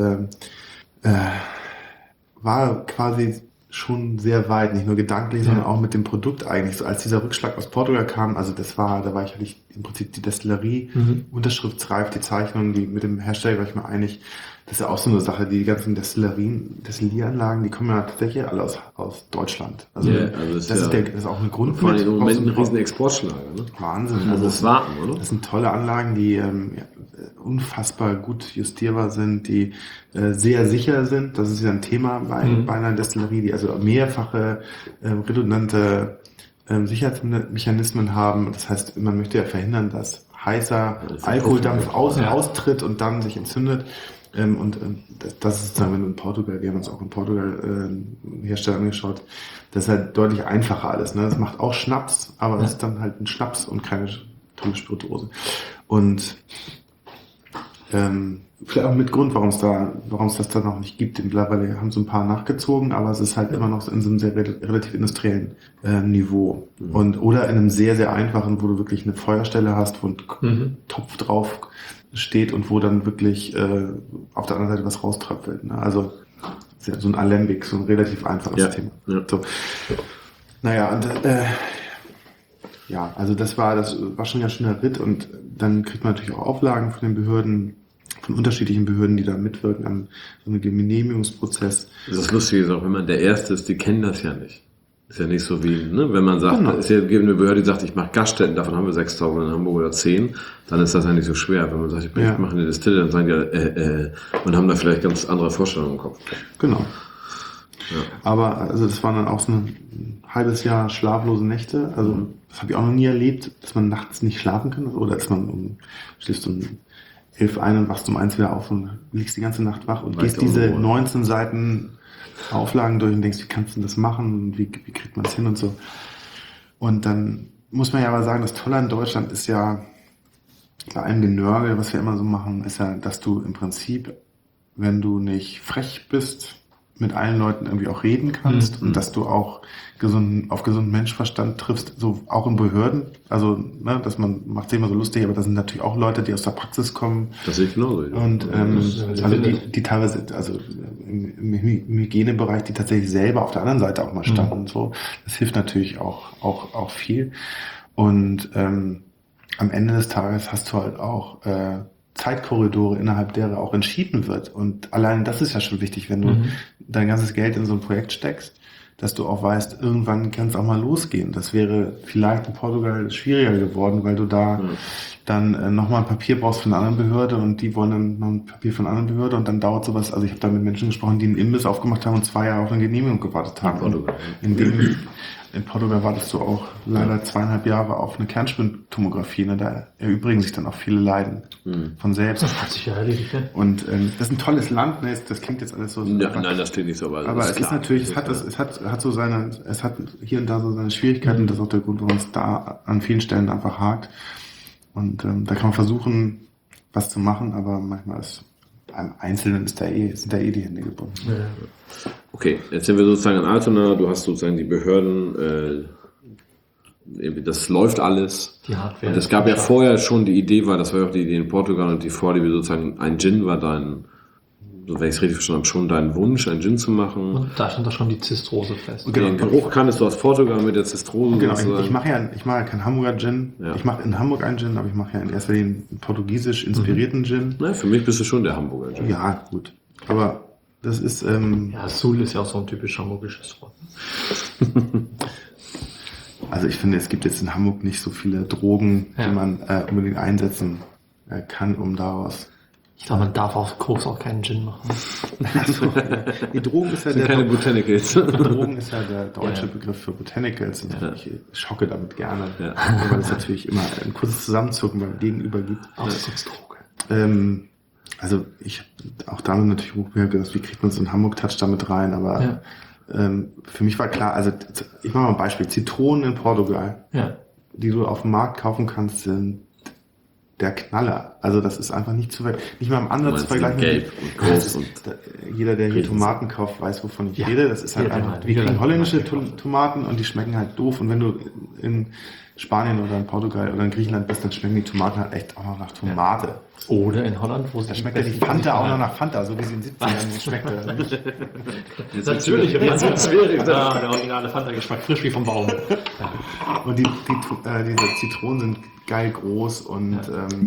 war quasi schon sehr weit, nicht nur gedanklich, sondern auch mit dem Produkt eigentlich. So als dieser Rückschlag aus Portugal kam, also hatte ich im Prinzip die Destillerie, unterschriftsreif, die Zeichnung, die mit dem Hersteller war ich mir einig. Das ist ja auch so eine Sache, die ganzen Destillieranlagen, die kommen ja tatsächlich alle aus Deutschland. Also, das ist auch eine Grund. Vor allem im Moment ein riesen Exportschlager, ne? Wahnsinn. Also das Warten, oder? Das sind tolle Anlagen, die unfassbar gut justierbar sind, die sehr sicher sind. Das ist ja ein Thema bei einer Destillerie, die also mehrfache redundante Sicherheitsmechanismen haben. Das heißt, man möchte ja verhindern, dass heißer Alkoholdampf austritt und dann sich entzündet. Das ist sozusagen, wenn du in Portugal, wir haben uns auch in Portugal Hersteller angeschaut, das ist halt deutlich einfacher alles. Ne? Das macht auch Schnaps, aber es ist dann halt ein Schnaps und keine tolle Spirituose. Und vielleicht auch mit Grund, warum es das da noch nicht gibt. Mittlerweile haben so ein paar nachgezogen, aber es ist halt immer noch in so einem sehr relativ industriellen Niveau. Oder in einem sehr, sehr einfachen, wo du wirklich eine Feuerstelle hast, wo ein Topf drauf steht und wo dann wirklich auf der anderen Seite was rauströpfelt. Ne? Also so ein Alembic, so ein relativ einfaches Thema. Ja. So. Naja, und also das war schon ein schöner Ritt und dann kriegt man natürlich auch Auflagen von den Behörden, von unterschiedlichen Behörden, die da mitwirken an so einem Genehmigungsprozess. Das ist lustig, ist auch wenn man der Erste ist, die kennen das ja nicht. Ist ja nicht so wie, ne, wenn man sagt, es gibt eine Behörde, die sagt, ich mache Gaststätten, davon haben wir 6.000 in Hamburg oder 10, dann ist das ja nicht so schwer. Wenn man sagt, ich mache eine Distille, dann sagen die und haben da vielleicht ganz andere Vorstellungen im Kopf. Genau. Aber also das waren dann auch so ein halbes Jahr schlaflose Nächte. Also das habe ich auch noch nie erlebt, dass man nachts nicht schlafen kann. Oder dass man schläfst um 11 ein und wachst um 1 wieder auf und liegst die ganze Nacht wach und gehst diese 19 Seiten Auflagen durch und denkst, wie kannst du das machen und wie kriegt man es hin und so. Und dann muss man ja aber sagen, das Tolle an Deutschland ist ja, bei allem Genörgel, was wir immer so machen, ist ja, dass du im Prinzip, wenn du nicht frech bist, mit allen Leuten irgendwie auch reden kannst und dass du auch auf gesunden Menschenverstand triffst, so auch in Behörden. Also, ne, dass man macht sich immer so lustig, aber das sind natürlich auch Leute, die aus der Praxis kommen. Das sehe ich genauso. Ja. Und also die teilweise, also im Hygienebereich, die tatsächlich selber auf der anderen Seite auch mal standen und so. Das hilft natürlich auch viel. Und am Ende des Tages hast du halt auch Zeitkorridore, innerhalb derer auch entschieden wird. Und allein das ist ja schon wichtig, wenn du dein ganzes Geld in so ein Projekt steckst, dass du auch weißt, irgendwann kann es auch mal losgehen. Das wäre vielleicht in Portugal schwieriger geworden, weil du da dann nochmal ein Papier brauchst von einer anderen Behörde und die wollen dann noch ein Papier von einer anderen Behörde und dann dauert sowas. Also ich habe da mit Menschen gesprochen, die einen Imbiss aufgemacht haben und 2 Jahre auf eine Genehmigung gewartet haben. In Portugal wartest du auch leider 2,5 Jahre auf eine Kernspintomographie. Ne? Da erübrigen sich dann auch viele Leiden von selbst. Das hat sich ja erledigt, ne? Und das ist ein tolles Land. Ne? Das klingt jetzt alles so. Nein, das klingt nicht so. Aber es ist natürlich, es hat hier und da so seine Schwierigkeiten. Das ist auch der Grund, warum es da an vielen Stellen einfach hakt. Und da kann man versuchen, was zu machen, aber manchmal ist einem Einzelnen sind da die Hände gebunden. Ja. Okay, jetzt sind wir sozusagen in Altona, du hast sozusagen die Behörden, das läuft alles. Die Hardware. Und es gab ja vorher schon die Idee, das war ja auch die Idee in Portugal und die Vorliebe sozusagen, ein Gin war so wenn ich es richtig verstanden habe, schon dein Wunsch, ein Gin zu machen. Und da stand doch schon die Zistrose fest. Genau. Den Geruch kanntest du aus Portugal mit der Zistrose. Genau, ich mache ja keinen Hamburger Gin. Ja. Ich mache in Hamburg einen Gin, aber ich mache ja in erster Linie einen portugiesisch inspirierten Gin. Na, für mich bist du schon der Hamburger Gin. Ja, gut. Aber das ist... Sul ist ja auch so ein typisch hamburgisches Wort. Also ich finde, es gibt jetzt in Hamburg nicht so viele Drogen, die man unbedingt einsetzen kann, um daraus... Ich glaube, man darf auf Koks auch keinen Gin machen. Also, die Drogen ist ja keine Botanicals. Drogen ist ja der deutsche Begriff für Botanicals. Und ich schocke damit gerne, weil es natürlich immer ein kurzes Zusammenzucken beim Gegenüber gibt. Ausdrucksdroge. Also ich habe auch damit natürlich gedacht, wie kriegt man so einen Hamburg-Touch damit rein, aber für mich war klar, also ich mache mal ein Beispiel, Zitronen in Portugal, die du auf dem Markt kaufen kannst, sind der Knaller. Also das ist einfach nicht nicht mal im Ansatz zu vergleichen. Gelb und groß und jeder, der hier Tomaten kauft, weiß, wovon ich rede. Das ist halt einfach, wir kriegen holländische Tomaten und die schmecken halt doof. Und wenn du in Spanien oder in Portugal oder in Griechenland bist, dann schmecken die Tomaten halt echt auch noch nach Tomate. Ja. Oder in Holland, wo da schmeckt ja die Fanta auch noch nach Fanta, so wie sie in den 70ern schmeckt. Natürlich, der originale Fanta-Geschmack, frisch wie vom Baum. Und diese Zitronen sind geil groß und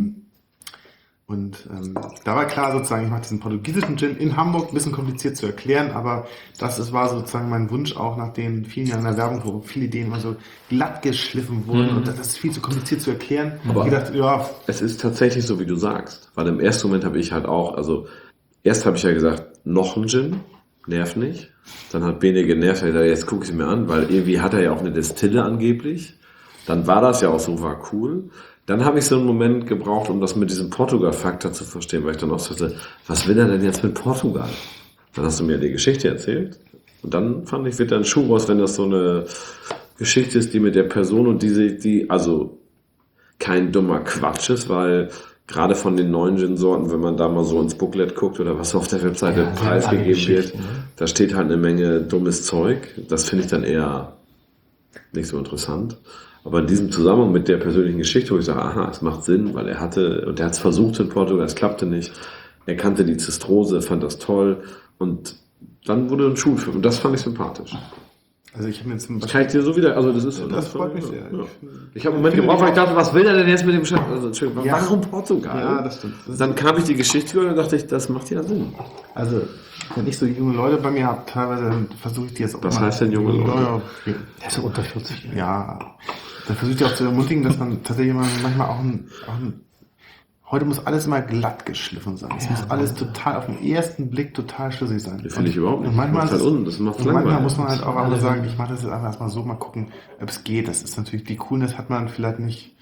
da war klar sozusagen, ich mache diesen portugiesischen Gin in Hamburg, ein bisschen kompliziert zu erklären, aber war sozusagen mein Wunsch auch nach den vielen Jahren der Werbung, wo viele Ideen immer so glatt geschliffen wurden und das ist viel zu kompliziert zu erklären. Aber ich gedacht, es ist tatsächlich so, wie du sagst, weil im ersten Moment habe ich halt auch, also erst habe ich ja gesagt, noch ein Gin, nervt nicht. Dann hat Bene genervt, jetzt gucke ich es mir an, weil irgendwie hat er ja auch eine Destille angeblich. Dann war das ja auch so, war cool. Dann habe ich so einen Moment gebraucht, um das mit diesem Portugal-Faktor zu verstehen, weil ich dann auch sagte, was will er denn jetzt mit Portugal? Dann hast du mir die Geschichte erzählt. Und dann fand ich, wird da ein Schuh raus, wenn das so eine Geschichte ist, die mit der Person und die also kein dummer Quatsch ist, weil gerade von den neuen Gin-Sorten, wenn man da mal so ins Booklet guckt oder was auf der Webseite preisgegeben wird, da steht halt eine Menge dummes Zeug. Das finde ich dann eher nicht so interessant. Aber in diesem Zusammenhang mit der persönlichen Geschichte, wo ich sage, aha, es macht Sinn, weil er hat es versucht in Portugal, es klappte nicht. Er kannte die Zistrose, fand das toll und dann wurde ein Schuh für und das fand ich sympathisch. Also ich habe mir zum Beispiel... dir so wieder, also das ist... das freut mich sehr. Ja. Ich habe einen Moment gebraucht, weil ich dachte, was will er denn jetzt mit dem Chef? Also, warum Portugal? Ja, das stimmt. Dann kam ich die Geschichte und dann dachte ich, das macht ja Sinn. Also, wenn ich so junge Leute bei mir habe, teilweise versuche ich die jetzt auch Was heißt denn junge Leute? Der ist ja unter 40. Ja, dann versuche ich auch zu ermutigen, dass man tatsächlich manchmal auch ein Heute muss alles mal glatt geschliffen sein. Es muss alles total, auf den ersten Blick total schlüssig sein. Das finde ich überhaupt nicht. Und manchmal, das macht's und manchmal langweilig. muss man halt auch einfach sagen, ich mache das jetzt einfach erstmal so, mal gucken, ob es geht. Das ist natürlich, die Coolness hat man vielleicht nicht,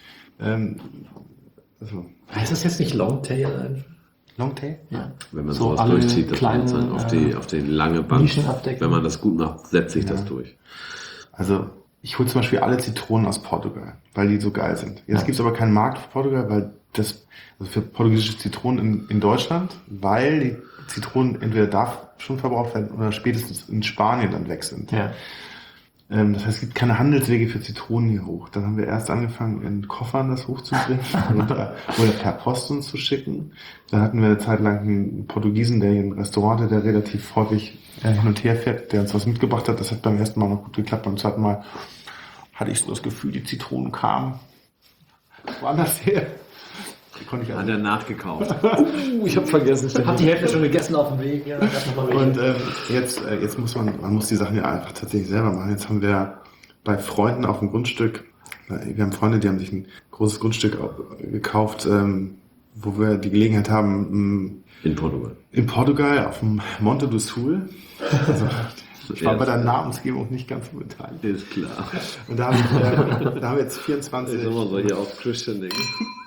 also. Heißt das jetzt nicht Longtail einfach? Longtail? Ja. Wenn man So sowas alle durchzieht, das kleinen, macht dann auf die lange Bank. Nischen abdecken. Wenn man das gut macht, setzt sich das durch. Also, ich hole zum Beispiel alle Zitronen aus Portugal, weil die so geil sind. Jetzt gibt's aber keinen Markt für Portugal, weil also für portugiesische Zitronen in Deutschland, weil die Zitronen entweder da schon verbraucht werden oder spätestens in Spanien dann weg sind. Ja. Das heißt, es gibt keine Handelswege für Zitronen hier hoch. Dann haben wir erst angefangen, in Koffern das hochzubringen oder per Post uns zu schicken. Dann hatten wir eine Zeit lang einen Portugiesen, der hier ein Restaurant hat, der relativ häufig hin und her fährt, der uns was mitgebracht hat. Das hat beim ersten Mal noch gut geklappt. Beim zweiten Mal hatte ich so das Gefühl, die Zitronen kamen woanders her. Die konnte ich Hat also er nachgekauft. Ich habe vergessen. Hab die Hälfte schon gegessen auf dem Weg. Ja, Und jetzt muss man muss die Sachen ja einfach tatsächlich selber machen. Jetzt haben wir bei Freunden auf dem Grundstück, wir haben Freunde, die haben sich ein großes Grundstück gekauft, wo wir die Gelegenheit haben, In Portugal. in Portugal auf dem Monte do Sul. Also, ich war bei der Namensgebung nicht ganz so beteiligt. Ist klar. Und da haben wir jetzt 24. Jetzt sind wir so hier auf Christian Ding.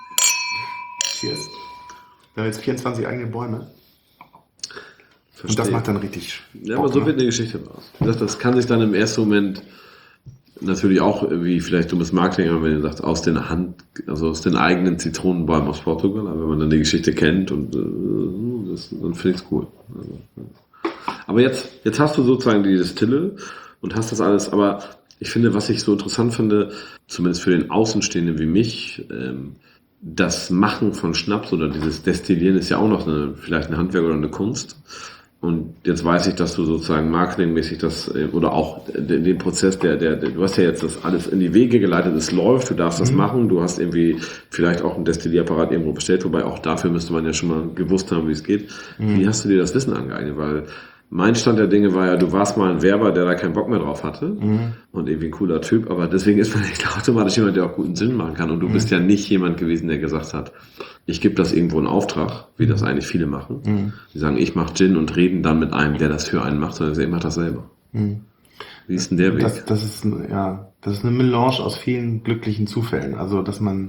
Cheers. Wir haben jetzt 24 eigene Bäume. Verstehe. Und das macht dann richtig Ja, aber so ne? wird eine Geschichte draus. Wie gesagt, das kann sich dann im ersten Moment natürlich auch, wie vielleicht dummes Marketing, wenn du sagst, aus den eigenen Zitronenbäumen aus Portugal, aber wenn man dann die Geschichte kennt und dann finde ich es cool. Also, ja. Aber jetzt hast du sozusagen die Destille und hast das alles, aber ich finde, was ich so interessant finde, zumindest für den Außenstehenden wie mich, das Machen von Schnaps oder dieses Destillieren ist ja auch noch vielleicht ein Handwerk oder eine Kunst. Und jetzt weiß ich, dass du sozusagen marketingmäßig das, oder auch den Prozess, du hast ja jetzt das alles in die Wege geleitet, es läuft, du darfst das machen, du hast irgendwie vielleicht auch einen Destillierapparat irgendwo bestellt, wobei auch dafür müsste man ja schon mal gewusst haben, wie es geht. Wie hast du dir das Wissen angeeignet? Weil mein Stand der Dinge war ja, du warst mal ein Werber, der da keinen Bock mehr drauf hatte und irgendwie ein cooler Typ, aber deswegen ist man nicht automatisch jemand, der auch guten Sinn machen kann und du bist ja nicht jemand gewesen, der gesagt hat, ich gebe das irgendwo in Auftrag, wie das eigentlich viele machen. Die sagen, ich mache Gin und reden dann mit einem, der das für einen macht, sondern ich mache das selber. Wie ist denn der Weg? Das ist eine Melange aus vielen glücklichen Zufällen. Also,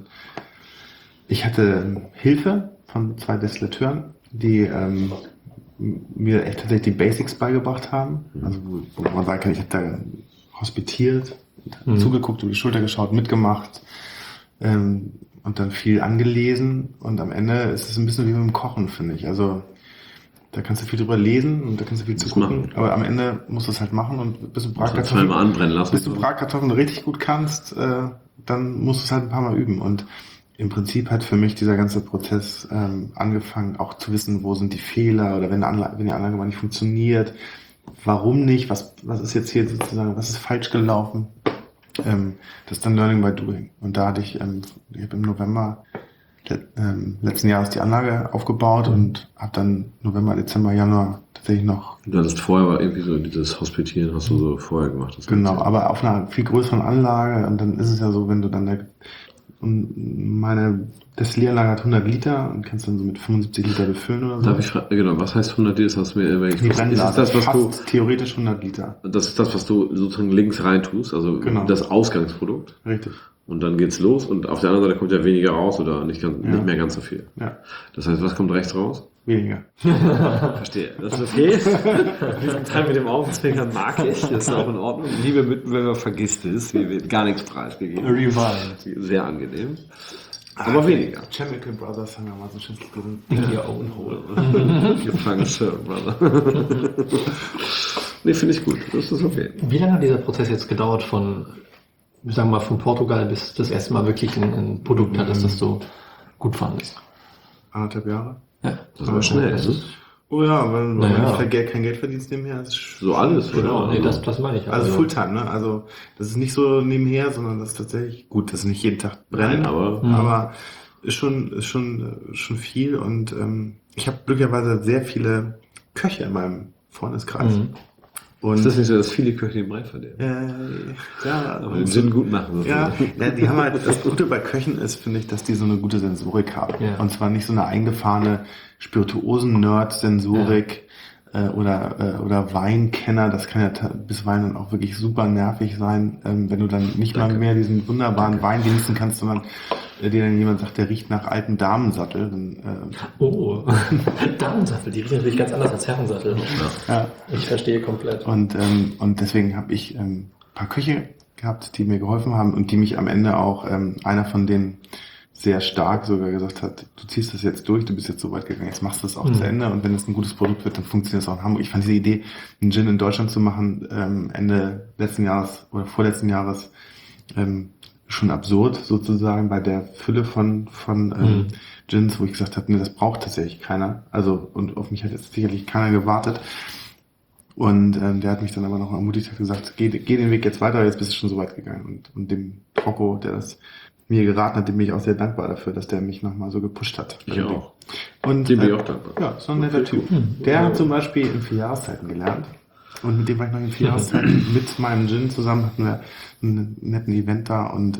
ich hatte Hilfe von 2 Destillateuren, die mir echt tatsächlich die Basics beigebracht haben. Also, wo man sagen kann, ich habe da hospitiert, zugeguckt, über die Schulter geschaut, mitgemacht, und dann viel angelesen. Und am Ende ist es ein bisschen wie mit dem Kochen, finde ich. Also, da kannst du viel drüber lesen und da kannst du viel zugucken. Aber am Ende musst du es halt machen und bis du zweimal anbrennen lassen. Bis du Bratkartoffeln richtig gut kannst, dann musst du es halt ein paar Mal üben. Und im Prinzip hat für mich dieser ganze Prozess angefangen, auch zu wissen, wo sind die Fehler oder wenn die Anlage mal nicht funktioniert, warum nicht, was ist jetzt hier sozusagen, was ist falsch gelaufen. Das ist dann Learning by Doing. Und da hatte ich habe im November letzten Jahres die Anlage aufgebaut und habe dann November, Dezember, Januar tatsächlich noch... Du hattest vorher aber irgendwie so dieses Hospitieren, hast du so vorher gemacht. Genau, aber auf einer viel größeren Anlage und dann ist es ja so, wenn du dann meine Destillieranlage hat 100 Liter und kannst dann so mit 75 Liter befüllen oder so. Darf ich fragen, genau, was heißt 100 Liter? Das hast du mir Die Brennblase, ist das, was du theoretisch 100 Liter. Das ist das, was du sozusagen links rein tust, also Genau. das Ausgangsprodukt. Richtig. Und dann geht's los und auf der anderen Seite kommt ja weniger raus oder nicht mehr ganz so viel. Ja, Das heißt, was kommt rechts raus? weniger. Verstehe. Das ist okay. Diesen Teil mit dem Augenzwinkern mag ich. Das ist auch in Ordnung. Liebe Mitbewerber, vergisst es. Hier wird gar nichts preisgegeben. Rewind. Sehr angenehm. Aber weniger. Chemical Brothers haben wir mal so schön gegeben. In your own hole. Gefangen, Sir, Brother. Nee, finde ich gut. Das ist okay. Wie lange hat dieser Prozess jetzt gedauert sagen wir mal, von Portugal bis das erste Mal wirklich ein Produkt hattest, das du gut fandest? 1,5 Jahre. Ja. Das war schnell. Das ist, Oh ja, wenn Naja. man kein Geld verdienst nebenher. Ist so alles, genau, oder? nee, das meine ich. Also Fulltime, ne? Also das ist nicht so nebenher, sondern das ist tatsächlich gut, das ist nicht jeden Tag brennen, Nein, aber- aber ist schon viel und ich habe glücklicherweise sehr viele Köche in meinem Freundeskreis. Und Ist das nicht so, dass viele Köche den Brei verderben? ja, Aber den Gin gut machen. ja, die haben halt, das Gute bei Köchen ist, finde ich, dass die so eine gute Sensorik haben. Ja. Und zwar nicht so eine eingefahrene Spirituosen-Nerd-Sensorik oder Weinkenner. Das kann ja bisweilen dann auch wirklich super nervig sein, wenn du dann nicht mal mehr diesen wunderbaren Wein genießen kannst, sondern dir dann jemand sagt, der riecht nach alten Damensattel. Dann, Damensattel, die riechen natürlich ganz anders als Herrensattel. ja. Ich verstehe komplett. Und deswegen habe ich ein paar Köche gehabt, die mir geholfen haben und die mich am Ende auch, einer von denen sehr stark sogar gesagt hat, du ziehst das jetzt durch, du bist jetzt so weit gegangen, jetzt machst du es auch zu Ende und wenn es ein gutes Produkt wird, dann funktioniert es auch in Hamburg. Ich fand diese Idee, einen Gin in Deutschland zu machen, Ende letzten Jahres oder vorletzten Jahres, schon absurd sozusagen bei der Fülle von Gins, wo ich gesagt habe, nee, das braucht tatsächlich keiner. Also, und auf mich hat jetzt sicherlich keiner gewartet. Und der hat mich dann aber noch ermutigt, hat gesagt, geh den Weg jetzt weiter, jetzt bist du schon so weit gegangen. Und dem Rocco, der das mir geraten hat, dem bin ich auch sehr dankbar dafür, dass der mich nochmal so gepusht hat. Ich auch. Und, Dem bin ich auch dankbar. Ja, so ein netter Typ. Der hat zum Beispiel in 4 Jahreszeiten gelernt. Und mit dem war ich noch in 4 Jahreszeiten mit meinem Gin zusammen, hatten wir einen netten Event da und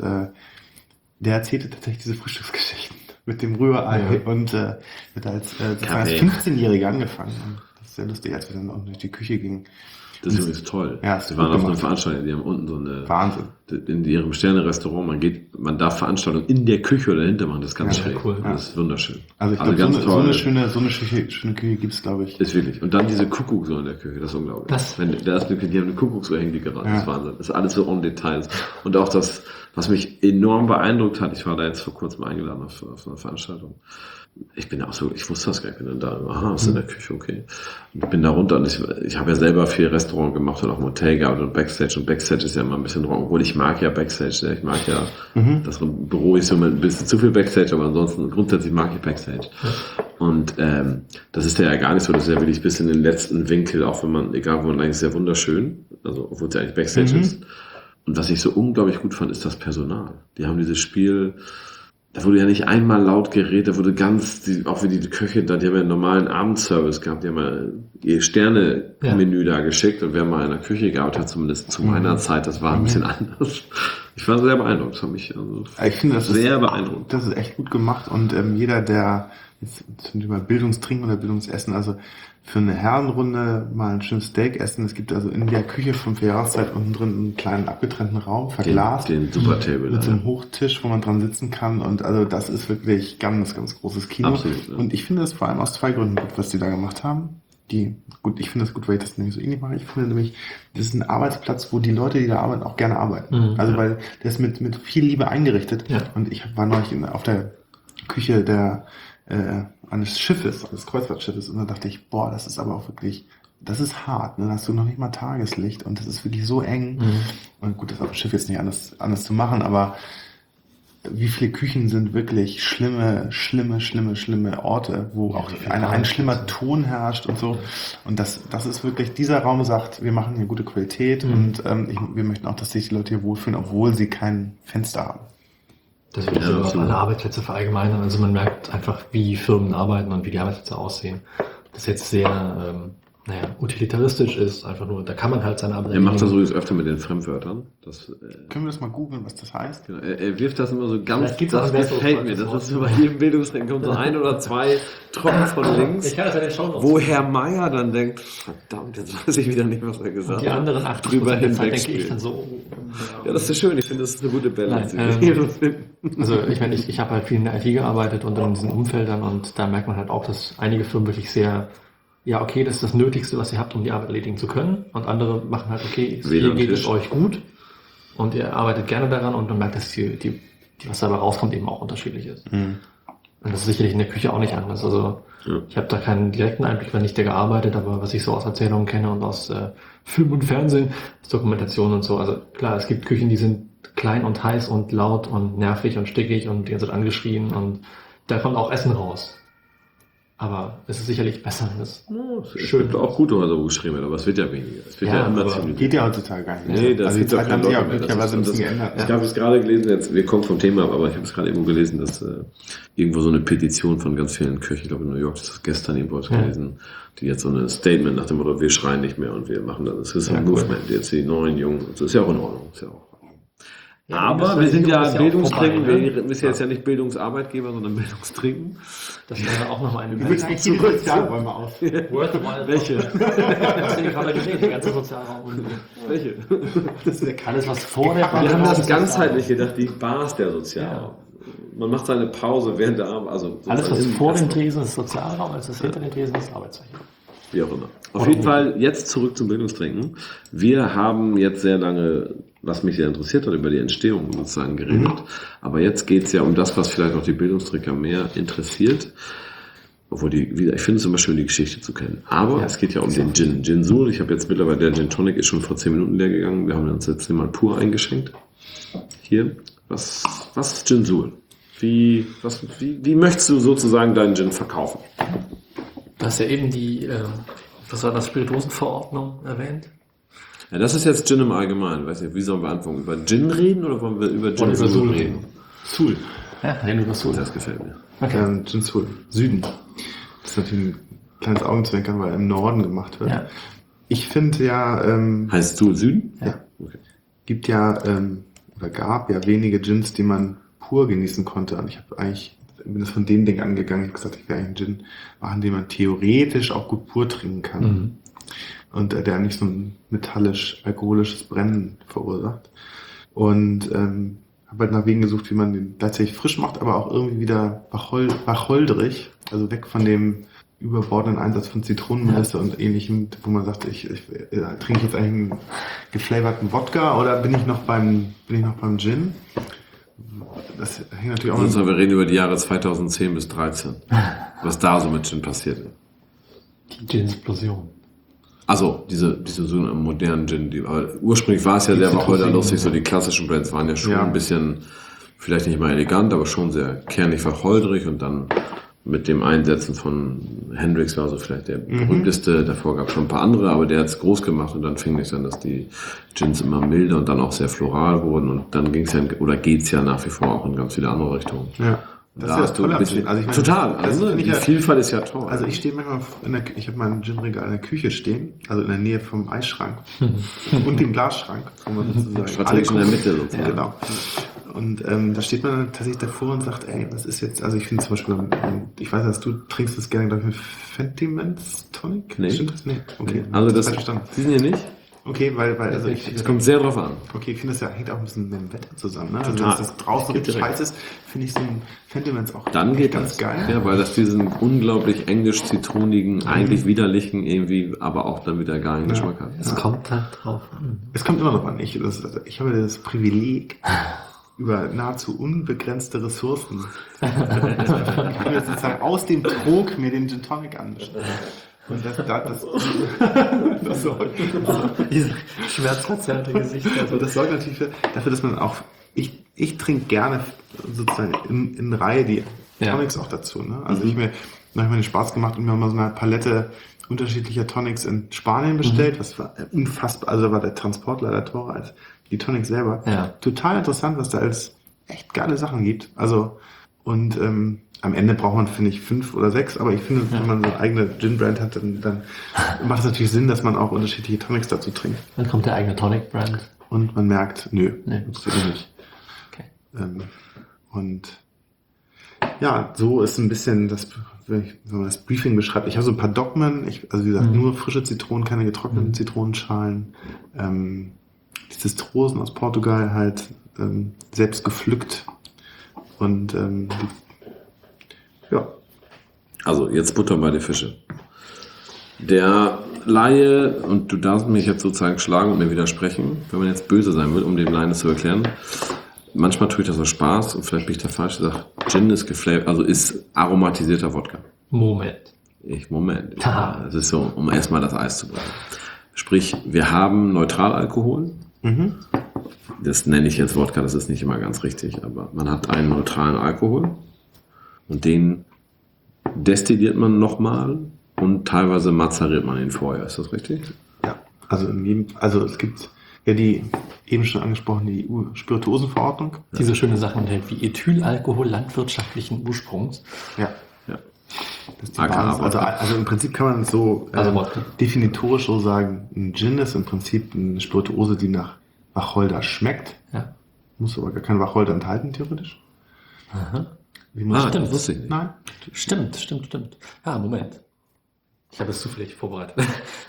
der erzählte tatsächlich diese Frühstücksgeschichten mit dem Rührei und hat als 15-Jähriger angefangen. Und das ist sehr lustig, als wir dann auch durch die Küche gingen. Das ist übrigens toll. Ja, ist die gut waren auf einer gemacht. Veranstaltung, die haben unten so eine... Wahnsinn. In ihrem Sterne-Restaurant, man darf Veranstaltungen in der Küche oder dahinter machen, das ist ganz Ja, schräg. cool. Das ist wunderschön. Also ich glaube, ganz so eine schöne Küche gibt's, glaube ich. Ist wirklich. Und dann diese Kuckucksuhr in der Küche, das ist unglaublich. Da ist wirklich, die haben eine Kuckucksuhr hängen, die gerade, das ist Wahnsinn. Das ist alles so en Details. Und auch das, was mich enorm beeindruckt hat, ich war da jetzt vor kurzem eingeladen auf einer Veranstaltung. Ich bin auch so, ich wusste das gar nicht, ich bin dann da, aha, ist in der Küche, okay. Und ich bin da runter und ich habe ja selber viel Restaurant gemacht und auch im Hotel gearbeitet und Backstage ist ja immer ein bisschen rocken, obwohl ich mag ja Backstage, ich mag ja, das Büro ist so ein bisschen zu viel Backstage, aber ansonsten grundsätzlich mag ich Backstage. Und das ist ja gar nicht so, das ist ja wirklich bis in den letzten Winkel, auch wenn man, egal wo man eigentlich, ist ja wunderschön, also obwohl es ja eigentlich Backstage ist. Und was ich so unglaublich gut fand, ist das Personal. Die haben dieses Spiel, da wurde ja nicht einmal laut geredet, da wurde auch wie die Köche da, die haben ja einen normalen Abendservice gehabt, die haben ja ihr Sterne-Menü da geschickt und wer mal in der Küche gearbeitet hat, zumindest zu meiner Zeit, das war ein bisschen anders. Ich war sehr beeindruckt, das hat mich Ich finde, das sehr beeindruckt. Das ist echt gut gemacht und jeder, der jetzt zum Thema Bildungstrinken oder Bildungsessen, also für eine Herrenrunde mal ein schönes Steak essen. Es gibt also in der Küche von 4 Jahreszeit unten drin einen kleinen abgetrennten Raum, verglast. Den Supertable. Mit so einem Hochtisch, wo man dran sitzen kann. Und also das ist wirklich ganz, ganz großes Kino. Absolut, ja. Und ich finde das vor allem aus 2 Gründen gut, was die da gemacht haben. Ich finde das gut, weil ich das nämlich so ähnlich mache. Ich finde nämlich, das ist ein Arbeitsplatz, wo die Leute, die da arbeiten, auch gerne arbeiten. Also weil der ist mit viel Liebe eingerichtet. Ja. Und ich war neulich auf der Küche eines Schiffes, eines Kreuzfahrtschiffes, und da dachte ich, boah, das ist aber auch wirklich, das ist hart, ne? Da hast du noch nicht mal Tageslicht und das ist wirklich so eng. Und gut, das ist auf dem Schiff jetzt nicht anders zu machen, aber wie viele Küchen sind wirklich schlimme Orte, wo auch ein schlimmer Ton herrscht und so. Und das ist wirklich, dieser Raum sagt, wir machen hier gute Qualität und wir möchten auch, dass sich die Leute hier wohlfühlen, obwohl sie kein Fenster haben. Das wird ja auf alle Arbeitsplätze verallgemeinern. Also man merkt einfach, wie Firmen arbeiten und wie die Arbeitsplätze aussehen. Das ist jetzt sehr utilitaristisch ist, einfach nur, da kann man halt seine Arbeit Er macht das übrigens öfter mit den Fremdwörtern. Können wir das mal googeln, was das heißt? Genau, er wirft das immer so ganz, das gefällt mir. Das ist so bei jedem Bildungsring kommt so 1 oder 2 Tropfen von links. Ich kann das ja nicht schauen. Wo Herr Meier dann denkt, verdammt, jetzt weiß ich wieder nicht, was er gesagt hat. Die anderen 8 drüber denke ich hinweg dann so. Ja, das ist schön. Ich finde, das ist eine gute Balance. Also ich meine, ich habe halt viel in der IT gearbeitet und in diesen Umfeldern und da merkt man halt auch, dass einige Firmen wirklich sehr, ja okay, das ist das Nötigste, was ihr habt, um die Arbeit erledigen zu können, und andere machen halt, okay, hier geht es euch gut und ihr arbeitet gerne daran, und man merkt, dass die was dabei rauskommt, eben auch unterschiedlich ist. Und das ist sicherlich in der Küche auch nicht anders. Also ich habe da keinen direkten Einblick, weil nicht der gearbeitet, aber was ich so aus Erzählungen kenne und aus Film und Fernsehen, aus Dokumentation und so. Also klar, es gibt Küchen, die sind klein und heiß und laut und nervig und stickig und die ganze Zeit angeschrien, und da kommt auch Essen raus. Aber es ist sicherlich besser. Das schön. Auch gute Häuser, wo geschrieben wird, aber es wird ja weniger. Es wird ja immer ziemlich. Geht ja heutzutage gar nicht. Nee, das also die Zeit haben sich auch mehr. möglicherweise ein bisschen geändert. Ich habe es gerade gelesen, wir kommen vom Thema ab, aber ich habe es gerade irgendwo gelesen, dass irgendwo so eine Petition von ganz vielen Köchen, ich glaube in New York, das ist gestern irgendwo gelesen, die jetzt so ein Statement nach dem Motto, wir schreien nicht mehr und wir machen das. Das ist ein Movement, jetzt die neuen Jungen, das ist ja auch in Ordnung. Ist ja auch. Ja, aber wir sind ja Bildungstrinken, wir sind jetzt ja nicht Bildungsarbeitgeber, sondern Bildungstrinken. Das wäre auch nochmal eine Du willst eigentlich die Sozialräume aus. Worthwhile. Welche? Deswegen haben wir gesehen, die ganze Sozialraum. Welche? Das ist Alles, was vor der Wir haben das ganzheitlich gedacht, die Bar ist der Sozialraum. Man macht seine Pause während der Arbeit. Also alles, was vor dem Tresen ist Sozialraum, alles, was hinter dem Tresen ist Arbeitszeug. Wie auch immer. Auf jeden Fall jetzt zurück zum Bildungstrinken. Wir haben jetzt sehr lange, was mich sehr interessiert hat, über die Entstehung sozusagen geredet. Aber jetzt geht es ja um das, was vielleicht auch die Bildungstrinker mehr interessiert. Obwohl ich finde es immer schön, die Geschichte zu kennen. Aber es geht ja um den Gin. Gin Sul, ich habe jetzt mittlerweile, der Gin Tonic ist schon vor 10 Minuten leer gegangen. Wir haben uns jetzt mal pur eingeschenkt. Hier, was ist Gin Sul? Wie möchtest du sozusagen deinen Gin verkaufen? Du hast ja eben die, was war das, Spirituosenverordnung erwähnt? Ja, das ist jetzt Gin im Allgemeinen. Weiß nicht, wie sollen wir anfangen? Über Gin reden oder wollen wir über Gin Sul reden? Sul. Ja, reden über Sul. Das gefällt mir. Okay. Gin Sul. Süden. Das ist natürlich ein kleines Augenzwinkern, weil er im Norden gemacht wird. Ja. Ich finde ja... heißt Sul Süden? Ja. Okay. Gibt ja, oder gab ja wenige Gins, die man pur genießen konnte. Und ich bin das von den Dingen angegangen. Ich habe gesagt, ich will einen Gin machen, den man theoretisch auch gut pur trinken kann. Mhm. Und der nicht so ein metallisch-alkoholisches Brennen verursacht. Und habe halt nach Wegen gesucht, wie man den tatsächlich frisch macht, aber auch irgendwie wieder wacholderig. Also weg von dem überbordenden Einsatz von Zitronenmelisse und ähnlichem, wo man sagt, ich trinke jetzt eigentlich einen geflavorten Wodka oder bin ich noch beim Gin? Das hängt natürlich auch also wir reden über die Jahre 2010 bis 2013. Was da so mit Gin passiert ist. Die Gin-Explosion. Also, diese so modernen Gin, aber ursprünglich war es ja sehr wacholderlustig, so die klassischen Brands waren ja schon ein bisschen, vielleicht nicht mal elegant, aber schon sehr kernig wacholderig und dann mit dem Einsetzen von Hendrix war so vielleicht der berühmteste, davor gab es schon ein paar andere, aber der hat es groß gemacht und dann fing es an, dass die Gins immer milder und dann auch sehr floral wurden und dann ging es ja, oder geht's ja nach wie vor auch in ganz viele andere Richtungen. Ja. Das da ist hast du ein bisschen, also ich meine, total, also die Vielfalt ist ja toll. Also ich stehe manchmal ich habe mein Gin-Regal in der Küche stehen, also in der Nähe vom Eisschrank und dem Glasschrank, wo man sozusagen strategisch in der Mitte sozusagen. Ja, genau. Und da steht man dann tatsächlich davor und sagt, ey, das ist jetzt, also ich finde zum Beispiel, ich weiß, dass du trinkst das gerne, glaube ich, mit Fentimans Tonic? Nee. Stimmt das? Nee. Okay. Also das die sind ja nicht. Okay, weil also es kommt sehr drauf an. Okay, ich finde, das hängt auch ein bisschen mit dem Wetter zusammen. Ne? Also total. wenn das draußen richtig heiß ist, finde ich so ein Fentimans auch dann geht ganz das geil. Ja, weil das diesen unglaublich englisch-zitronigen, eigentlich widerlichen irgendwie, aber auch dann wieder geilen Geschmack hat. Es kommt halt drauf an. Es kommt immer drauf an. Ich habe das Privileg, über nahezu unbegrenzte Ressourcen ich kann jetzt sozusagen aus dem Trog mir den Gin Tonic anmischen. Und das sorgt diese schmerzverzerrte Gesichter. Also das sorgt natürlich dafür, dass man auch, ich trinke gerne sozusagen in Reihe die Tonics auch dazu. Ne? Also da habe ich mir den Spaß gemacht und mir haben mal so eine Palette unterschiedlicher Tonics in Spanien bestellt. Was war unfassbar, also war der Transport leider teurer als die Tonics selber. Ja. Total interessant, was da als echt geile Sachen gibt. Also und am Ende braucht man, finde ich, 5 oder 6, aber ich finde, wenn man so eine eigene Gin-Brand hat, dann macht es natürlich Sinn, dass man auch unterschiedliche Tonics dazu trinkt. Dann kommt der eigene Tonic-Brand. Und man merkt, das ist nicht. Okay. Und ja, so ist ein bisschen wenn man das Briefing beschreibt. Ich habe so ein paar Dogmen, also wie gesagt, nur frische Zitronen, keine getrockneten Zitronenschalen, die Zitronen aus Portugal halt selbst gepflückt und ja. Also jetzt Butter bei die Fische. Der Laie, und du darfst mich jetzt sozusagen schlagen und mir widersprechen, wenn man jetzt böse sein will, um dem Laien das zu erklären. Manchmal tue ich das aus Spaß und vielleicht bin ich der Falsche, sage, Gin ist geflavort, also ist aromatisierter Wodka. Moment. Ja, das ist so, um erstmal das Eis zu brechen. Sprich, wir haben Neutralalkohol. Das nenne ich jetzt Wodka, das ist nicht immer ganz richtig, aber man hat einen neutralen Alkohol und den destilliert man nochmal und teilweise mazeriert man ihn vorher. Ist das richtig? Ja, also es gibt Ja, die eben schon angesprochene EU-Spirituosenverordnung. Diese schöne Sache enthält wie Ethylalkohol landwirtschaftlichen Ursprungs. Ja. Ja. Das ist die AKA Basis. Also im Prinzip kann man es so Wodka. definitorisch so sagen, ein Gin ist im Prinzip eine Spirituose, die nach Wacholder schmeckt. Ja. Muss aber gar kein Wacholder enthalten, theoretisch. Aha. Wie muss stimmt. das wusste ich nicht. Nein. Stimmt. Ah, Moment. Ich habe es zufällig vorbereitet.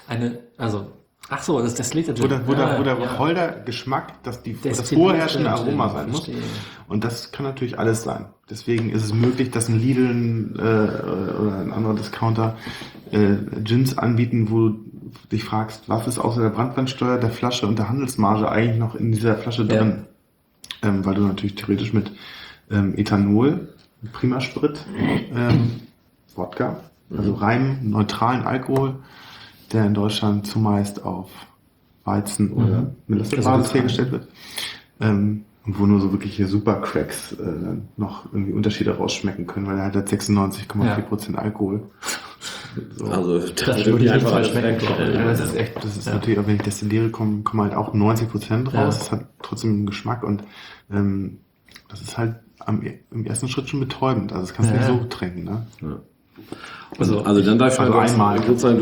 Ach so, das ist destillierte Gin. Wo der Wacholder-Geschmack, das vorherrschende Aroma sein muss. Und das kann natürlich alles sein. Deswegen ist es möglich, dass ein Lidl oder ein anderer Discounter Gins anbieten, wo du dich fragst, was ist außer der Brandweinsteuer, der Flasche und der Handelsmarge eigentlich noch in dieser Flasche drin? Weil du natürlich theoretisch mit Ethanol, Primasprit, Wodka, also reinem, neutralen Alkohol, der in Deutschland zumeist auf Weizen oder Melassebasis hergestellt wird. Und wo nur so wirkliche Supercracks noch irgendwie Unterschiede rausschmecken können, weil er hat 96,4% Alkohol. So. Also Das würde ich einfach als schmecken. Das ist natürlich, auch wenn ich destilliere, kommen halt auch 90% raus. Das hat trotzdem einen Geschmack und das ist halt im ersten Schritt schon betäubend. Also das kannst du nicht so trinken, ne? Ja. Also dann darf ich einmal. Sozusagen,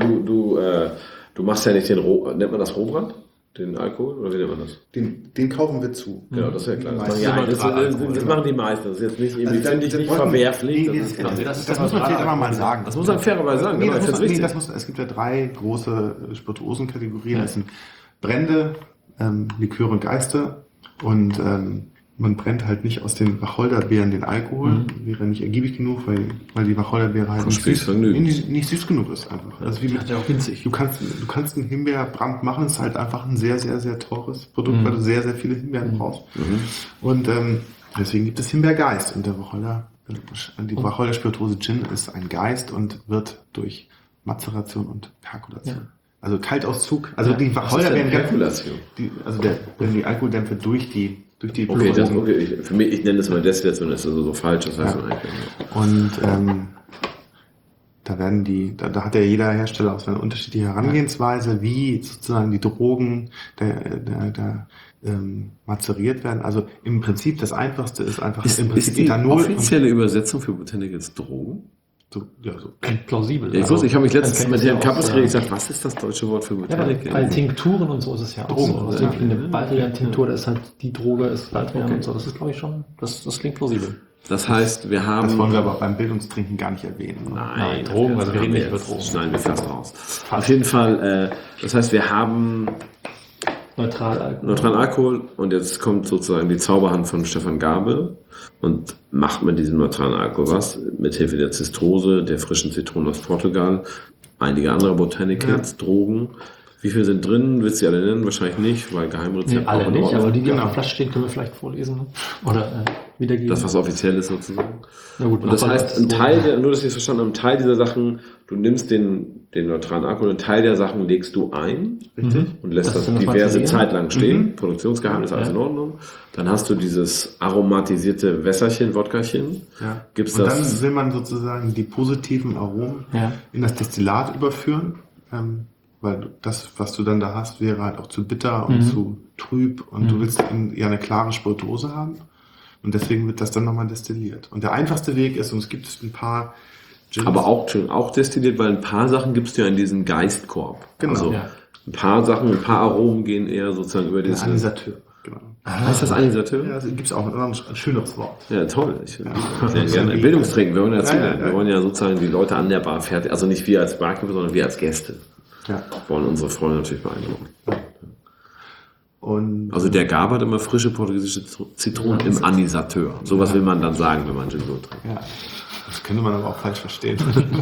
du machst ja nicht nennt man das Rohbrand? Den Alkohol? Oder wie nennt man das? Den kaufen wir zu. Genau, das ist ja klar. Das machen die meisten. Das ist jetzt nicht irgendwie, finde ich, nicht verwerflich. Das muss man vielleicht aber mal sagen. Das muss man fairerweise sagen. Es gibt ja 3 große Spirituosenkategorien. Das sind Brände, Liköre und Geiste. Und man brennt halt nicht aus den Wacholderbeeren den Alkohol. Wäre nicht ergiebig genug, weil die Wacholderbeere halt nicht süß genug ist einfach. Also wie mit, auch winzig. Du kannst einen Himbeerbrand machen, ist halt einfach ein sehr, sehr, sehr teures Produkt, weil du sehr, sehr viele Himbeeren brauchst. Und deswegen gibt es Himbeergeist. Und die Wacholder-Spirituose Gin ist ein Geist und wird durch Mazeration und Perkulation. Ja. Also Kaltauszug, also die Wacholderbeeren, wenn die Alkoholdämpfe durch die für mich, ich nenne das mal Destillation, das ist also so falsch, das heißt Und da hat ja jeder Hersteller auch seine unterschiedliche Herangehensweise, wie sozusagen die Drogen mazeriert werden. Also im Prinzip das Einfachste ist einfach im Prinzip ist die Ethanol. Offizielle Übersetzung für Botanicals Drogen? So plausibel. Ich habe mich letztens mit Herrn Kappes gesagt, was ist das deutsche Wort für Botanik? Bei Tinkturen und so ist es ja auch so. Also eine Baldrian-Tinktur, da ist halt die Droge, ist Baldrian und so. Das ist, glaube ich, schon, das klingt plausibel. Das heißt, wir haben... Das wollen wir aber beim Bildungstrinken gar nicht erwähnen. Nein, Drogen, also wir reden nicht über Drogen. Schneiden wir fast raus. Auf jeden Fall, das heißt, wir haben... Neutralen Alkohol und jetzt kommt sozusagen die Zauberhand von Stefan Gabe und macht mit diesem neutralen Alkohol was, mit Hilfe der Zistrose, der frischen Zitronen aus Portugal, einige andere Botanicals, Drogen. Wie viel sind drin? Willst du die alle nennen? Wahrscheinlich nicht, weil Geheimrezept. Nee, alle nicht, aber die auf der Flasche stehen, können wir vielleicht vorlesen. Oder wiedergeben. Das, was offiziell ist sozusagen. Na gut, und das heißt, nur dass ich es verstanden habe, ein Teil dieser Sachen, du nimmst den neutralen Alkohol, einen Teil der Sachen legst du ein, richtig? Und lässt das diverse Zeit lang stehen. Produktionsgeheimnis, alles in Ordnung. Dann hast du dieses aromatisierte Wässerchen, Wodkachen. Ja. Gibt's und das? Dann will man sozusagen die positiven Aromen in das Destillat überführen. Weil das, was du dann da hast, wäre halt auch zu bitter und zu trüb und du willst eine klare Spirituose haben und deswegen wird das dann nochmal destilliert. Und der einfachste Weg ist, und es gibt ein paar Gins. Aber auch destilliert, weil ein paar Sachen gibst du ja in diesen Geistkorb. Genau. Also ein paar Sachen, ein paar Aromen gehen eher sozusagen über den Anisateur. Genau. Heißt das Anisateur? Ja, also gibt es auch ein schöneres Wort. Ja, toll. Ich sehr gerne. Bildungstrinken, wir wollen ja zulernen. Wir wollen ja sozusagen die Leute an der Bar fertig, also nicht wir als Barkeeper, sondern wir als Gäste. Ja. Wollen unsere Freunde natürlich beeindrucken. Und also der Gabe hat immer frische portugiesische Zitronen im Anisateur. Sowas will man dann sagen, wenn man Gin so trinkt. Ja. Das könnte man aber auch falsch verstehen.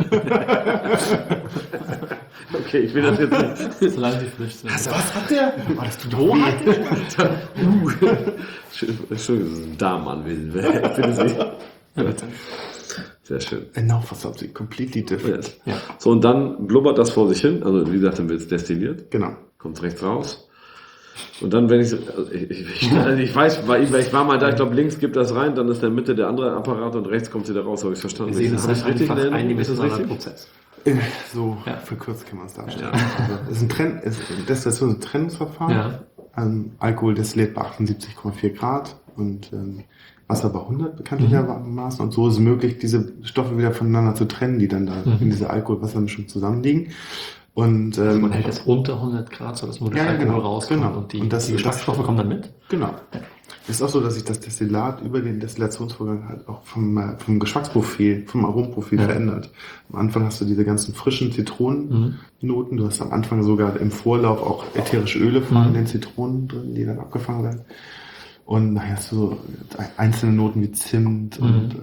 Okay, ich will das jetzt nicht. Solange sie frisch sind. Was hat der? Oh, das tut doch weh. Entschuldigung, das ist ein Damenanwesen. Ich finde es nicht. Sehr schön. And now for something completely different. Yes. Ja. So, und dann blubbert das vor sich hin. Also, wie gesagt, dann wird es destilliert. Genau. Kommt rechts raus. Und dann, wenn ich weiß, weil ich war mal da, ich glaube, links gibt das rein, dann ist in der Mitte der andere Apparat und rechts kommt sie da raus, habe ich verstanden. Wir sehen, das ist richtig einfach ein dimensionaler Prozess. So verkürzt kann man es darstellen. Also, es ist ein Trennungsverfahren. Alkohol destilliert bei 78,4 Grad und Wasser bei 100 bekanntlichermaßen. Und so ist es möglich, diese Stoffe wieder voneinander zu trennen, die dann da in dieser Alkohol-Wassermischung zusammenliegen. Und man hält das unter 100 Grad, so dass nur der Alkohol rauskommt und die Geschmacksstoffe kommen dann mit? Genau. Es ist auch so, dass sich das Destillat über den Destillationsvorgang halt auch vom Geschmacksprofil, vom Aromenprofil verändert. Am Anfang hast du diese ganzen frischen Zitronennoten. Du hast am Anfang sogar im Vorlauf auch ätherische Öle von den Zitronen drin, die dann abgefangen werden. Und nachher hast du so einzelne Noten wie Zimt und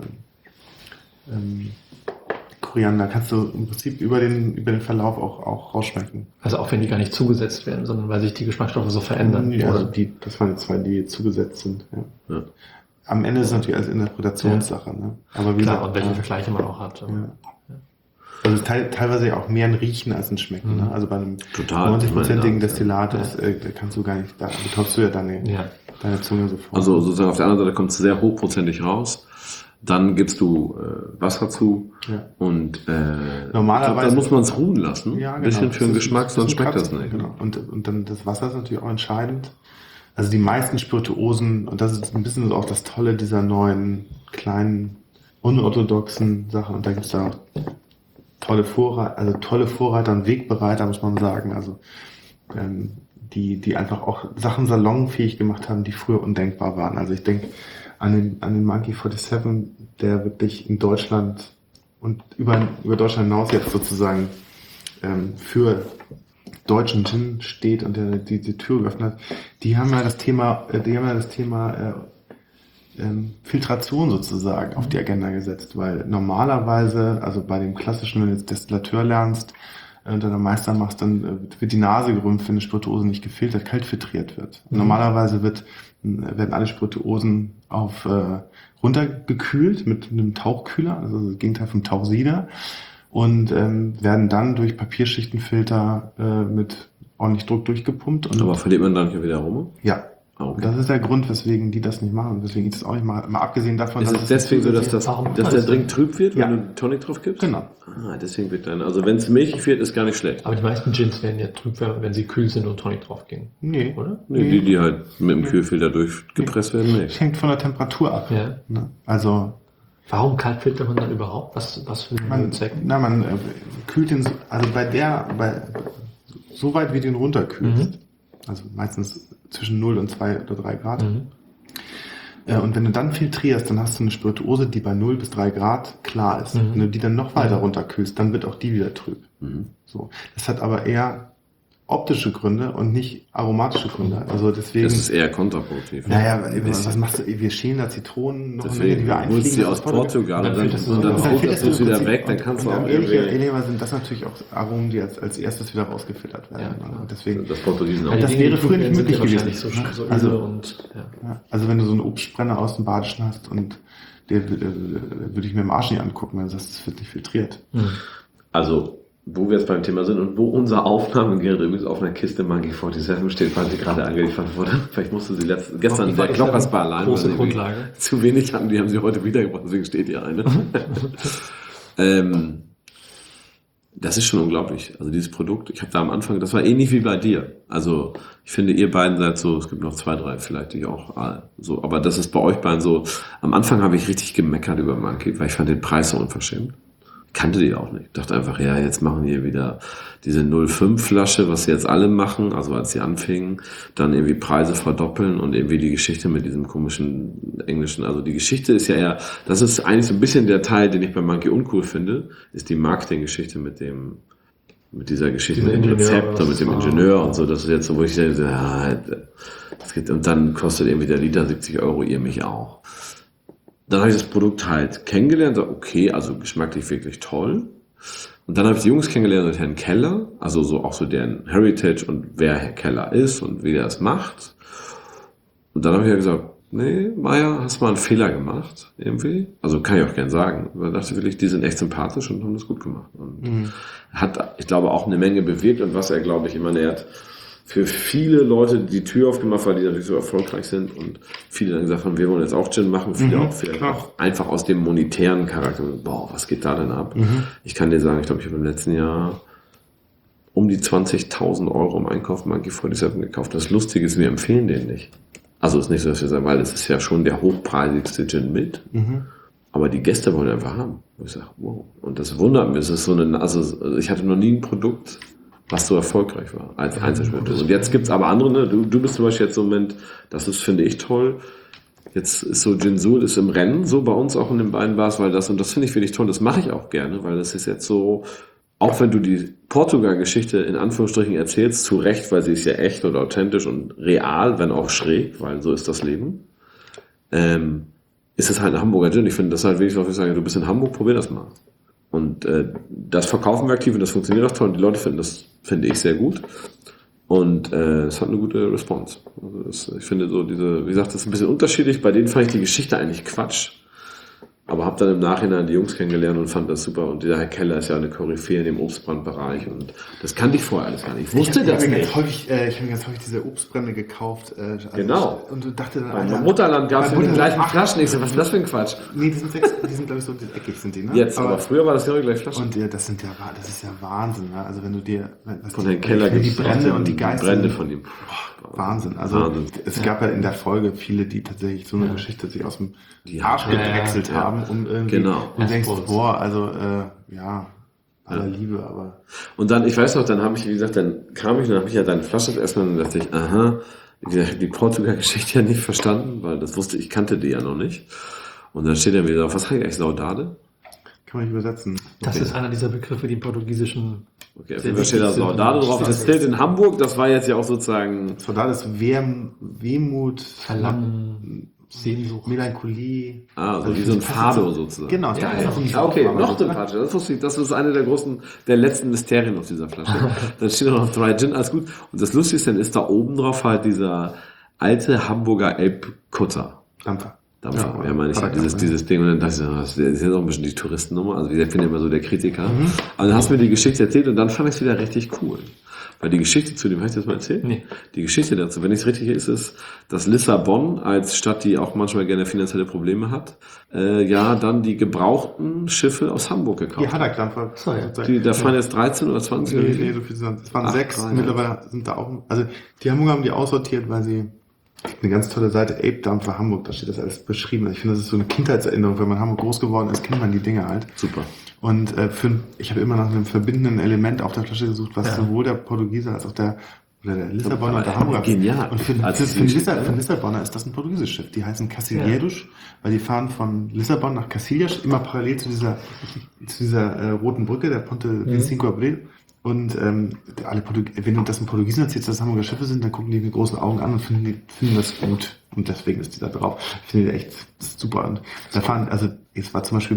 Koriander. Kannst du im Prinzip über den Verlauf auch rausschmecken. Also auch wenn die gar nicht zugesetzt werden, sondern weil sich die Geschmacksstoffe so verändern. Ja, also das waren jetzt zwei, die zugesetzt sind. Ja. Am Ende ist es natürlich als Interpretationssache. Ne? Aber wie klar, und welche Vergleiche man auch hat. Also teilweise ja auch mehr ein Riechen als ein Schmecken. Ne? Also bei einem 90%igen Destillat kannst du gar nicht, da betäubst du ja deine Zunge sofort. Also sozusagen auf der anderen Seite kommt es sehr hochprozentig raus. Dann gibst du Wasser zu und normalerweise dann muss man es ruhen lassen. Ja, genau. Ein bisschen für den Geschmack, sonst schmeckt das nicht. Genau. Und dann das Wasser ist natürlich auch entscheidend. Also die meisten Spirituosen, und das ist ein bisschen auch das Tolle dieser neuen, kleinen, unorthodoxen Sachen, und da gibt es da tolle Vorreiter und Wegbereiter, muss man sagen, also die einfach auch Sachen salonfähig gemacht haben, die früher undenkbar waren. Also ich denke an den Monkey 47, der wirklich in Deutschland und über Deutschland hinaus jetzt sozusagen für deutschen Gin steht und der die Tür geöffnet hat. Die haben ja das Thema Filtration sozusagen auf die Agenda gesetzt, weil normalerweise, also bei dem klassischen, wenn du jetzt Destillateur lernst und dann Meister machst, dann wird die Nase gerümpft, wenn eine Spirituose nicht gefiltert, kalt filtriert wird. Normalerweise werden alle Spirituosen runtergekühlt mit einem Tauchkühler, also das Gegenteil vom Tauchsieder, und werden dann durch Papierschichtenfilter mit ordentlich Druck durchgepumpt. Aber verliert man dann hier wieder Aroma? Ja. Okay. Das ist der Grund, weswegen die das nicht machen. Deswegen geht es auch nicht mal abgesehen davon, ist es deswegen so, dass der Drink trüb wird, wenn du Tonic drauf gibst? Genau. Deswegen wird dann, also wenn es milchig wird, ist gar nicht schlecht. Aber die meisten Gins werden ja trüb, wenn sie kühl sind und Tonic drauf gehen. Nee. Oder? Nee, die halt mit dem Kühlfilter durchgepresst werden, nicht. Hängt von der Temperatur ab. Ja. Ne? Also. Warum kaltfiltert man dann überhaupt? Was für einen Zweck? Man kühlt den, also so weit wie du ihn runterkühlst, also meistens zwischen 0 und 2 oder 3 Grad. Und wenn du dann filtrierst, dann hast du eine Spirituose, die bei 0 bis 3 Grad klar ist. Wenn du die dann noch weiter runterkühlst, dann wird auch die wieder trüb. So. Das hat aber eher optische Gründe und nicht aromatische Gründe. Also deswegen. Das ist eher kontraproduktiv. Naja, was machst du? Wir schälen da Zitronen noch eine Menge, die wir einfliegen. Holst sie aus Portugal und dann filterst du es wieder weg, dann kannst du auch ehrlicherweise sind das natürlich auch Aromen, die als erstes wieder rausgefiltert werden. Ja, deswegen, das Portugiesen auch. das wäre früher nicht möglich gewesen. Also wenn du so einen Obstbrenner aus dem Badischen hast und der würde ich mir im Arsch nicht angucken, wenn du sagst, das wird nicht filtriert. Also wo wir jetzt beim Thema sind und wo unser Aufnahmegerät übrigens auf einer Kiste Monkey 47 steht, weil sie gerade angeliefert wurde. Vielleicht musste sie gestern in der Klockersbar allein, große Grundlage. Zu wenig hatten, die haben sie heute wiedergebracht, deswegen steht hier eine. Das ist schon unglaublich. Also dieses Produkt, ich habe da am Anfang, das war ähnlich wie bei dir. Also ich finde, ihr beiden seid so, es gibt noch 2, 3 vielleicht, die auch so, aber das ist bei euch beiden so, am Anfang habe ich richtig gemeckert über Monkey, weil ich fand den Preis so unverschämt. Kannte die auch nicht. Ich dachte einfach, ja, jetzt machen die wieder diese 0,5 Flasche, was sie jetzt alle machen, also als sie anfingen, dann irgendwie Preise verdoppeln und irgendwie die Geschichte mit diesem komischen englischen, also die Geschichte ist ja eher, das ist eigentlich so ein bisschen der Teil, den ich bei Monkey uncool finde, ist die Marketinggeschichte mit dieser Geschichte mit dem Rezept und mit dem Ingenieur und so, das ist jetzt so, wo ich denke, das geht, und dann kostet irgendwie der Liter 70 €, ihr mich auch. Dann habe ich das Produkt halt kennengelernt, okay, also geschmacklich wirklich toll. Und dann habe ich die Jungs kennengelernt mit Herrn Keller, also so auch so deren Heritage und wer Herr Keller ist und wie der es macht. Und dann habe ich ja gesagt, nee, Meier, hast mal einen Fehler gemacht, irgendwie. Also kann ich auch gern sagen. Weil ich dachte wirklich, die sind echt sympathisch und haben das gut gemacht. Und hat, ich glaube, auch eine Menge bewirkt und was er, glaube ich, immer nähert, für viele Leute die Tür aufgemacht, weil die natürlich so erfolgreich sind und viele dann gesagt haben, wir wollen jetzt auch Gin machen, viele auch vielleicht auch einfach aus dem monetären Charakter, boah, was geht da denn ab? Ich kann dir sagen, ich glaube, ich habe im letzten Jahr um die 20.000 Euro im Einkauf Monkey 47 gekauft. Das Lustige ist, wir empfehlen den nicht. Also ist nicht so, dass wir sagen, weil es ist ja schon der hochpreisigste Gin mit. Aber die Gäste wollen einfach haben. Und ich sage, wow. Und das wundert mich. Es ist so also ich hatte noch nie ein Produkt, was so erfolgreich war als Einzelspieler. Und jetzt gibt's aber andere, ne? Du bist zum Beispiel jetzt im Moment, das ist, finde ich, toll. Jetzt ist so Ginsul ist im Rennen, so bei uns auch in den beiden Bars, weil und das finde ich wirklich toll, das mache ich auch gerne, weil das ist jetzt so, auch wenn du die Portugal-Geschichte in Anführungsstrichen erzählst, zu Recht, weil sie ist ja echt und authentisch und real, wenn auch schräg, weil so ist das Leben, ist es halt ein Hamburger Gin. Ich finde das halt wirklich, was ich sage, du bist in Hamburg, probier das mal. Und das verkaufen wir aktiv und das funktioniert auch toll und die Leute finden das, finde ich, sehr gut. Und es hat eine gute Response. Also ich finde so wie gesagt, das ist ein bisschen unterschiedlich. Bei denen fand ich die Geschichte eigentlich Quatsch. Aber habe dann im Nachhinein die Jungs kennengelernt und fand das super. Und dieser Herr Keller ist ja eine Koryphäe in dem Obstbrandbereich. Und das kannte ich vorher alles gar nicht. Ich wusste das nicht. Ich habe mir ganz häufig diese Obstbrände gekauft. Genau. Und dachte dann, Beim Mutterland gab es die gleichen Flaschen. Ich so, was ist das für ein Quatsch? Nee, die sind glaube ich so eckig sind die, ne? Jetzt, aber früher war das ja gleich Flaschen. Und das ist ja Wahnsinn, ne? Also wenn du dir von Herrn Keller die Brände und die Geister. Brände von ihm. Wahnsinn. Also es gab ja in der Folge viele, die tatsächlich so eine Geschichte sich aus dem Arsch gedrechselt haben, um irgendwie und denkst, boah, also aller Liebe, aber. Und dann, ich weiß noch, dann habe ich, wie gesagt, dann habe ich ja deine Flasche erstmal und dachte ich, aha, die Portugal-Geschichte ja nicht verstanden, weil ich kannte die ja noch nicht. Und dann steht er wieder drauf, was heißt eigentlich Saudade? Kann man nicht übersetzen. Das ist einer dieser Begriffe, die im Portugiesischen. Okay, auf jeden Fall steht da Saudade drauf. Das zählt in Hamburg, das war jetzt ja auch sozusagen. Saudade ist Wehmut, Verlangen, Sehnsucht. Melancholie. Also wie so ein Fado sozusagen. Genau, okay, noch sympathischer. Das wusste ich, das ist eine der letzten Mysterien auf dieser Flasche. Dann steht noch Dry Gin, alles gut. Und das Lustigste ist da oben drauf halt dieser alte Hamburger Elbkutter. Dampfer. Ja, meine ich, dieses Ding. Und dann dachte ich, das ist jetzt auch ein bisschen die Touristennummer. Also, ich bin ja immer so der Kritiker. Also, dann hast du mir die Geschichte erzählt und dann fand ich es wieder richtig cool. Weil die Geschichte zu dem, habe ich das mal erzählt? Nee. Die Geschichte dazu, wenn ich es richtig ist, dass Lissabon als Stadt, die auch manchmal gerne finanzielle Probleme hat, dann die gebrauchten Schiffe aus Hamburg gekauft hat. Die Haddock-Dampfer. Da fahren jetzt 13 oder 20? Nee, so viel sind es. waren 6. Mittlerweile sind da auch, also die Hamburger haben die aussortiert, weil sie eine ganz tolle Seite, Ape-Dampfer Hamburg, da steht das alles beschrieben. Also ich finde, das ist so eine Kindheitserinnerung. Wenn man Hamburg groß geworden ist, kennt man die Dinge halt. Super. Und ich habe immer nach einem verbindenden Element auf der Flasche gesucht, was sowohl der Portugieser als auch der Lissabonner und der Hamburger. Genial. Und für Lissabonner ist das ein portugiesisches Schiff. Die heißen Cacilheiros, weil die fahren von Lissabon nach Cacilhas, immer parallel zu dieser roten Brücke, der Ponte 25 Abril. Und wenn du das in Portugiesen erzählst, dass das Hamburger Schiffe sind, dann gucken die mit großen Augen an und finden das gut. Und deswegen ist die da drauf. Ich finde die echt super. Und da fahren, also jetzt war zum Beispiel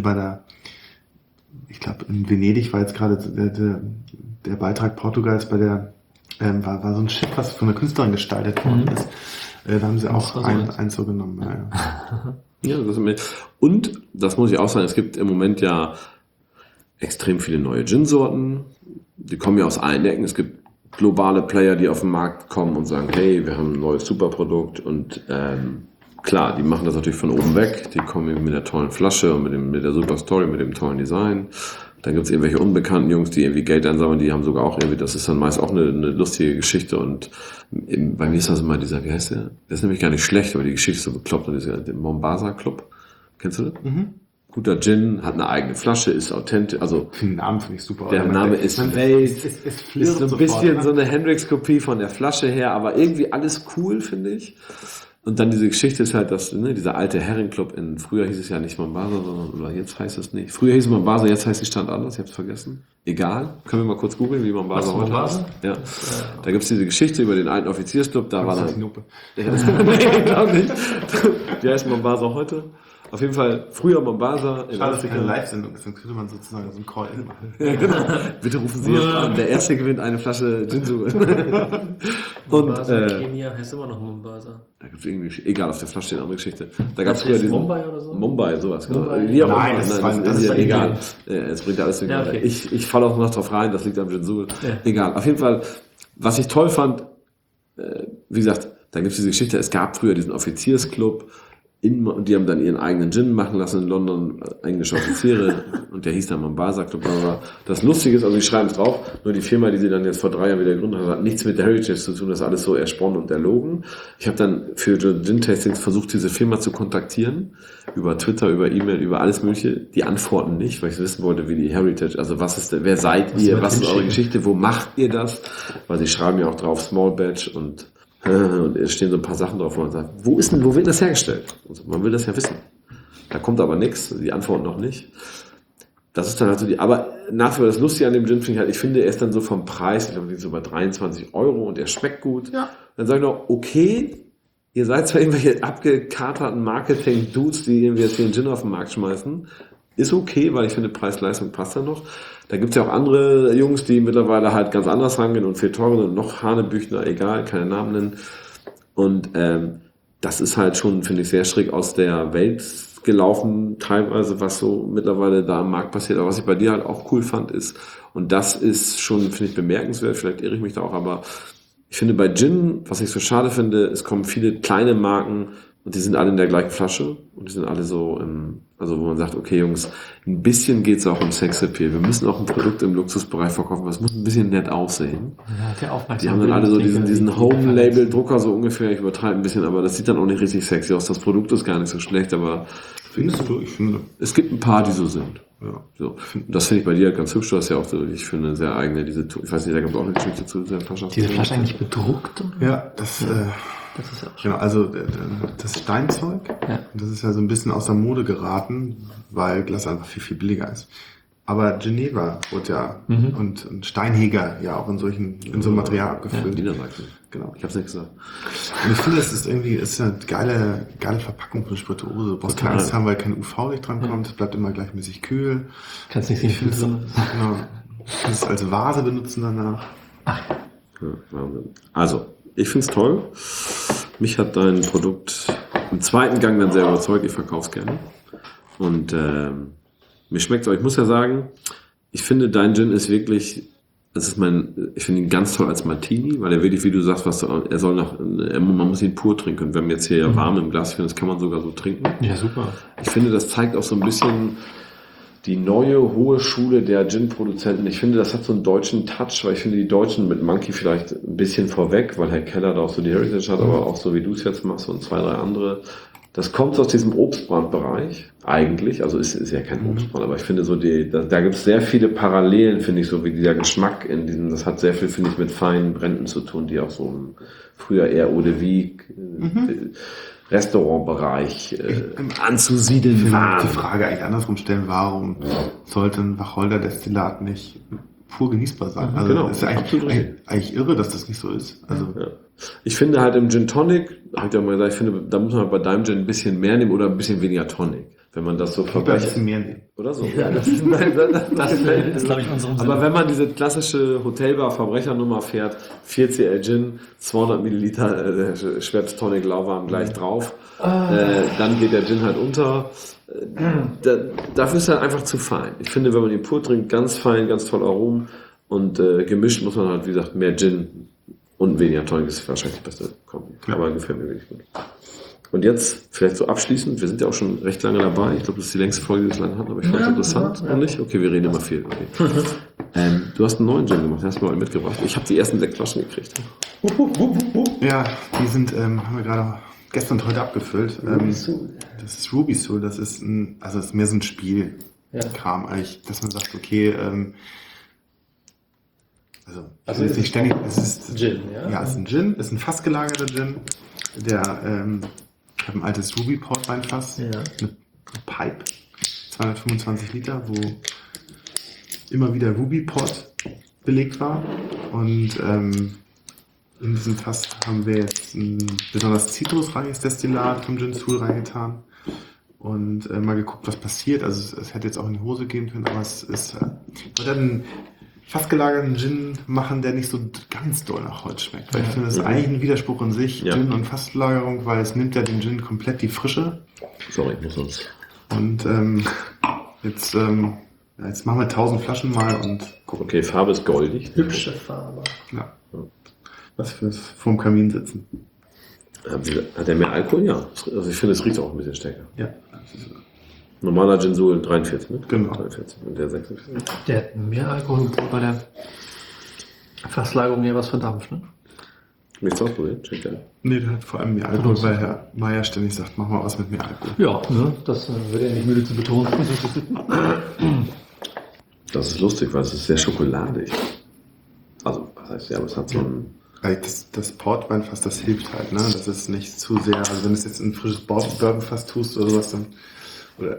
ich glaube in Venedig war jetzt gerade der Beitrag Portugals bei der war so ein Schiff, was von der Künstlerin gestaltet worden ist. Da haben sie auch eins so genommen. Ja, und das muss ich auch sagen, es gibt im Moment ja extrem viele neue Gin-Sorten. Die kommen ja aus allen Ecken. Es gibt globale Player, die auf den Markt kommen und sagen, hey, wir haben ein neues Superprodukt. Und klar, die machen das natürlich von oben weg. Die kommen eben mit der tollen Flasche und mit der super Story, mit dem tollen Design. Dann gibt es irgendwelche unbekannten Jungs, die irgendwie Geld einsammeln. Die haben sogar auch irgendwie, das ist dann meist auch eine lustige Geschichte. Und bei mir ist das immer dieser, wie heißt der? Der ist nämlich gar nicht schlecht, aber die Geschichte ist so bekloppt. Und dieser Mombasa Club. Kennst du das? Guter Gin, hat eine eigene Flasche, ist authentisch, also den Namen finde ich super. Der Name ist Welt, ist so ein bisschen so eine Hendrix-Kopie von der Flasche her, aber irgendwie alles cool, finde ich. Und dann diese Geschichte ist halt, dass dieser alte Herrenclub früher hieß es ja nicht Mombasa, oder jetzt heißt es nicht. Früher hieß es Mombasa, jetzt heißt die Stadt anders, ich hab's vergessen. Egal, können wir mal kurz googeln, wie Mombasa heute heißt. Ja. Da gibt's diese Geschichte über den alten Offiziersclub, da war dann... Nee, ich glaube nicht. Die heißt Mombasa heute. Auf jeden Fall früher Mombasa. Schade, dass wir keine Live-Sendung ist, dann könnte man sozusagen so einen Call-In machen. Ja, genau. Bitte rufen Sie jetzt an. Der Erste gewinnt eine Flasche Ginsu. Mombasa, Kenia heißt immer noch Mombasa. Da gibt's irgendwie, egal, auf der Flasche steht eine andere Geschichte. Da gab's früher diesen... Mumbai oder so? Mumbai, sowas. Genau. Nein, das ist ja egal. Es bringt alles egal. Okay. Ich falle auch noch drauf rein, das liegt am Ginsu. Ja. Egal. Auf jeden Fall, was ich toll fand, wie gesagt, da gibt's diese Geschichte, es gab früher diesen Offiziersclub, die haben dann ihren eigenen Gin machen lassen in London, englische Offiziere, und der hieß dann Mombasa Club. Das Lustige ist, also die schreiben es drauf, nur die Firma, die sie dann jetzt vor 3 Jahren wieder gegründet haben, hat nichts mit der Heritage zu tun, das ist alles so ersponnen und erlogen. Ich habe dann für Gin-Tastings versucht, diese Firma zu kontaktieren, über Twitter, über E-Mail, über alles Mögliche. Die antworten nicht, weil ich wissen wollte, wie die Heritage, also wer seid ihr, was ist eure Geschichte, wo macht ihr das? Weil sie schreiben ja auch drauf Small Batch und es stehen so ein paar Sachen drauf, wo man sagt, wo wird das hergestellt? Also man will das ja wissen. Da kommt aber nichts, die antworten noch nicht. Das ist dann halt so aber nach wie vor das Lustige an dem Gin finde ich halt, ich finde, er ist dann so vom Preis, ich glaube, wir sind so bei 23 € und er schmeckt gut. Ja. Dann sage ich noch, okay, ihr seid zwar irgendwelche abgekaterten Marketing-Dudes, die irgendwie jetzt hier einen Gin auf den Markt schmeißen, ist okay, weil ich finde, Preis-Leistung passt da noch. Da gibt's ja auch andere Jungs, die mittlerweile halt ganz anders rangehen und viel teurer und noch Hanebüchner, egal, keine Namen nennen. Und das ist halt schon, finde ich, sehr schräg aus der Welt gelaufen, teilweise, was so mittlerweile da am Markt passiert. Aber was ich bei dir halt auch cool fand, ist, und das ist schon, finde ich, bemerkenswert, vielleicht irre ich mich da auch, aber ich finde bei Gin, was ich so schade finde, es kommen viele kleine Marken und die sind alle in der gleichen Flasche und die sind alle so, also wo man sagt, okay Jungs, ein bisschen geht's auch um Sexappeal. Wir müssen auch ein Produkt im Luxusbereich verkaufen, das muss ein bisschen nett aussehen. Ja, die haben dann alle so diesen Home-Label-Drucker so ungefähr, ich übertreibe ein bisschen, aber das sieht dann auch nicht richtig sexy aus. Das Produkt ist gar nicht so schlecht, aber findest du? Ich finde, es gibt ein paar, die so sind. Ja. So. Das finde ich bei dir ganz hübsch. Du hast ja auch so, ich finde, eine sehr eigene, ich weiß nicht, da gibt es auch eine Geschichte zu dieser Flasche. Diese Flasche eigentlich bedruckt? Oder? Ja, das ist ja auch genau, also das Steinzeug, das ist ja so ein bisschen aus der Mode geraten, weil Glas einfach viel, viel billiger ist. Aber Geneva wird ja und Steinheger ja auch in so einem Material abgefüllt. Ja, genau. Ich hab's nicht gesagt. Und ich finde, es ist eine geile Verpackung für Spirituose. Du brauchst keine Angst haben, weil kein UV-Licht dran kommt. Es bleibt immer gleichmäßig kühl. Kannst nicht sehen, viel drin ist. Genau. Du kannst es als Vase benutzen danach. Ja, Wahnsinn. Also, ich find's toll. Mich hat dein Produkt im zweiten Gang dann sehr überzeugt. Ich verkauf's gerne. Und mir schmeckt's, aber ich muss ja sagen, ich finde, dein Gin ist wirklich, ich finde ihn ganz toll als Martini, weil er wirklich, wie du sagst, man muss ihn pur trinken. Wir haben jetzt hier ja warm im Glas, ich finde, das kann man sogar so trinken. Ja, super. Ich finde, das zeigt auch so ein bisschen die neue, hohe Schule der Gin-Produzenten. Ich finde, das hat so einen deutschen Touch, weil ich finde, die Deutschen mit Monkey vielleicht ein bisschen vorweg, weil Herr Keller da auch so die Heritage hat, aber auch so wie du es jetzt machst und 2, 3 andere. Das kommt aus diesem Obstbrandbereich eigentlich, also ist ja kein Obstbrand, aber ich finde so da gibt es sehr viele Parallelen, finde ich, so wie dieser Geschmack in diesem, das hat sehr viel, finde ich, mit feinen Bränden zu tun, die auch so früher eher Eau de Vie, Restaurantbereich anzusiedeln waren. Die Frage eigentlich andersrum stellen, warum sollte ein Wacholder-Destillat nicht pur genießbar sein? Also genau, ist ja eigentlich irre, dass das nicht so ist. Also Ich finde halt im Gin Tonic, habe ich ja mal gesagt, ich finde, da muss man bei deinem Gin ein bisschen mehr nehmen oder ein bisschen weniger Tonic. Wenn man das so vergleicht. Ein bisschen mehr nehmen. Oder so. Ja, das ist, glaube ich, unserem Sinn. Aber wenn man diese klassische Hotelbar-Verbrechernummer fährt, 4CL Gin, 200 Milliliter Schweppes Tonic lauwarm gleich drauf, dann geht der Gin halt unter. Dafür ist er einfach zu fein. Ich finde, wenn man ihn pur trinkt, ganz fein, ganz toll Aromen und gemischt muss man halt, wie gesagt, mehr Gin und weniger Tonic ist wahrscheinlich die beste Kombi. Aber gefällt mir wirklich gut. Und jetzt, vielleicht so abschließend, wir sind ja auch schon recht lange dabei. Ich glaube, das ist die längste Folge, die wir bislang hatten, aber ich fand es interessant. Noch nicht? Okay, wir reden immer viel. Okay. Du hast einen neuen Gin gemacht, hast du mal mitgebracht. Ich habe die ersten 6 Flaschen gekriegt. Ja, die sind, haben wir gerade gestern und heute abgefüllt. Das ist Ruby Soul, das ist mehr so ein Spielkram eigentlich, dass man sagt, okay, also ist nicht ständig, es ist Gin, ja? Ja, es ist ein Gin, ist ein fassgelagerter Gin, der, ich habe ein altes Ruby Portweinfass, eine Pipe, 225 Liter, wo immer wieder Ruby Port belegt war und in diesem Fass haben wir jetzt ein besonders zitrusreiches Destillat vom Gin Soul reingetan und mal geguckt, was passiert. Also es hätte jetzt auch in die Hose gehen können, aber es ist, ich wollte einen fast gelagerten Gin machen, der nicht so ganz doll nach Holz schmeckt. Weil ich finde, das ist eigentlich ein Widerspruch in sich, Gin und Fassgelagerung, weil es nimmt ja den Gin komplett die Frische. Sorry, ich muss uns. Und jetzt machen wir 1000 Flaschen mal und gucken. Okay, Farbe ist goldig. Hübsche Farbe. Ja. Was fürs vorm Kamin sitzen. Hat der mehr Alkohol? Ja. Also ich finde, es riecht auch ein bisschen stärker. Ja. Normaler Gin Soul 43, ne? Genau. 43 und der 46. Der hat mehr Alkohol bei der Fasslagerung ja was verdampft, ne? Möchtest du ausprobieren? Check der. Nee, der hat vor allem mehr Alkohol, weil Herr Meier ständig sagt, mach mal was mit mehr Alkohol. Ja, ne? Das wird er nicht müde zu betonen. Das ist lustig, weil es ist sehr schokoladig. Also, was heißt ja, aber es hat so ein... Das Portweinfass, das hilft halt, ne? Das ist nicht zu sehr, also wenn du es jetzt in ein frisches Bourbonfass tust oder sowas, dann, oder,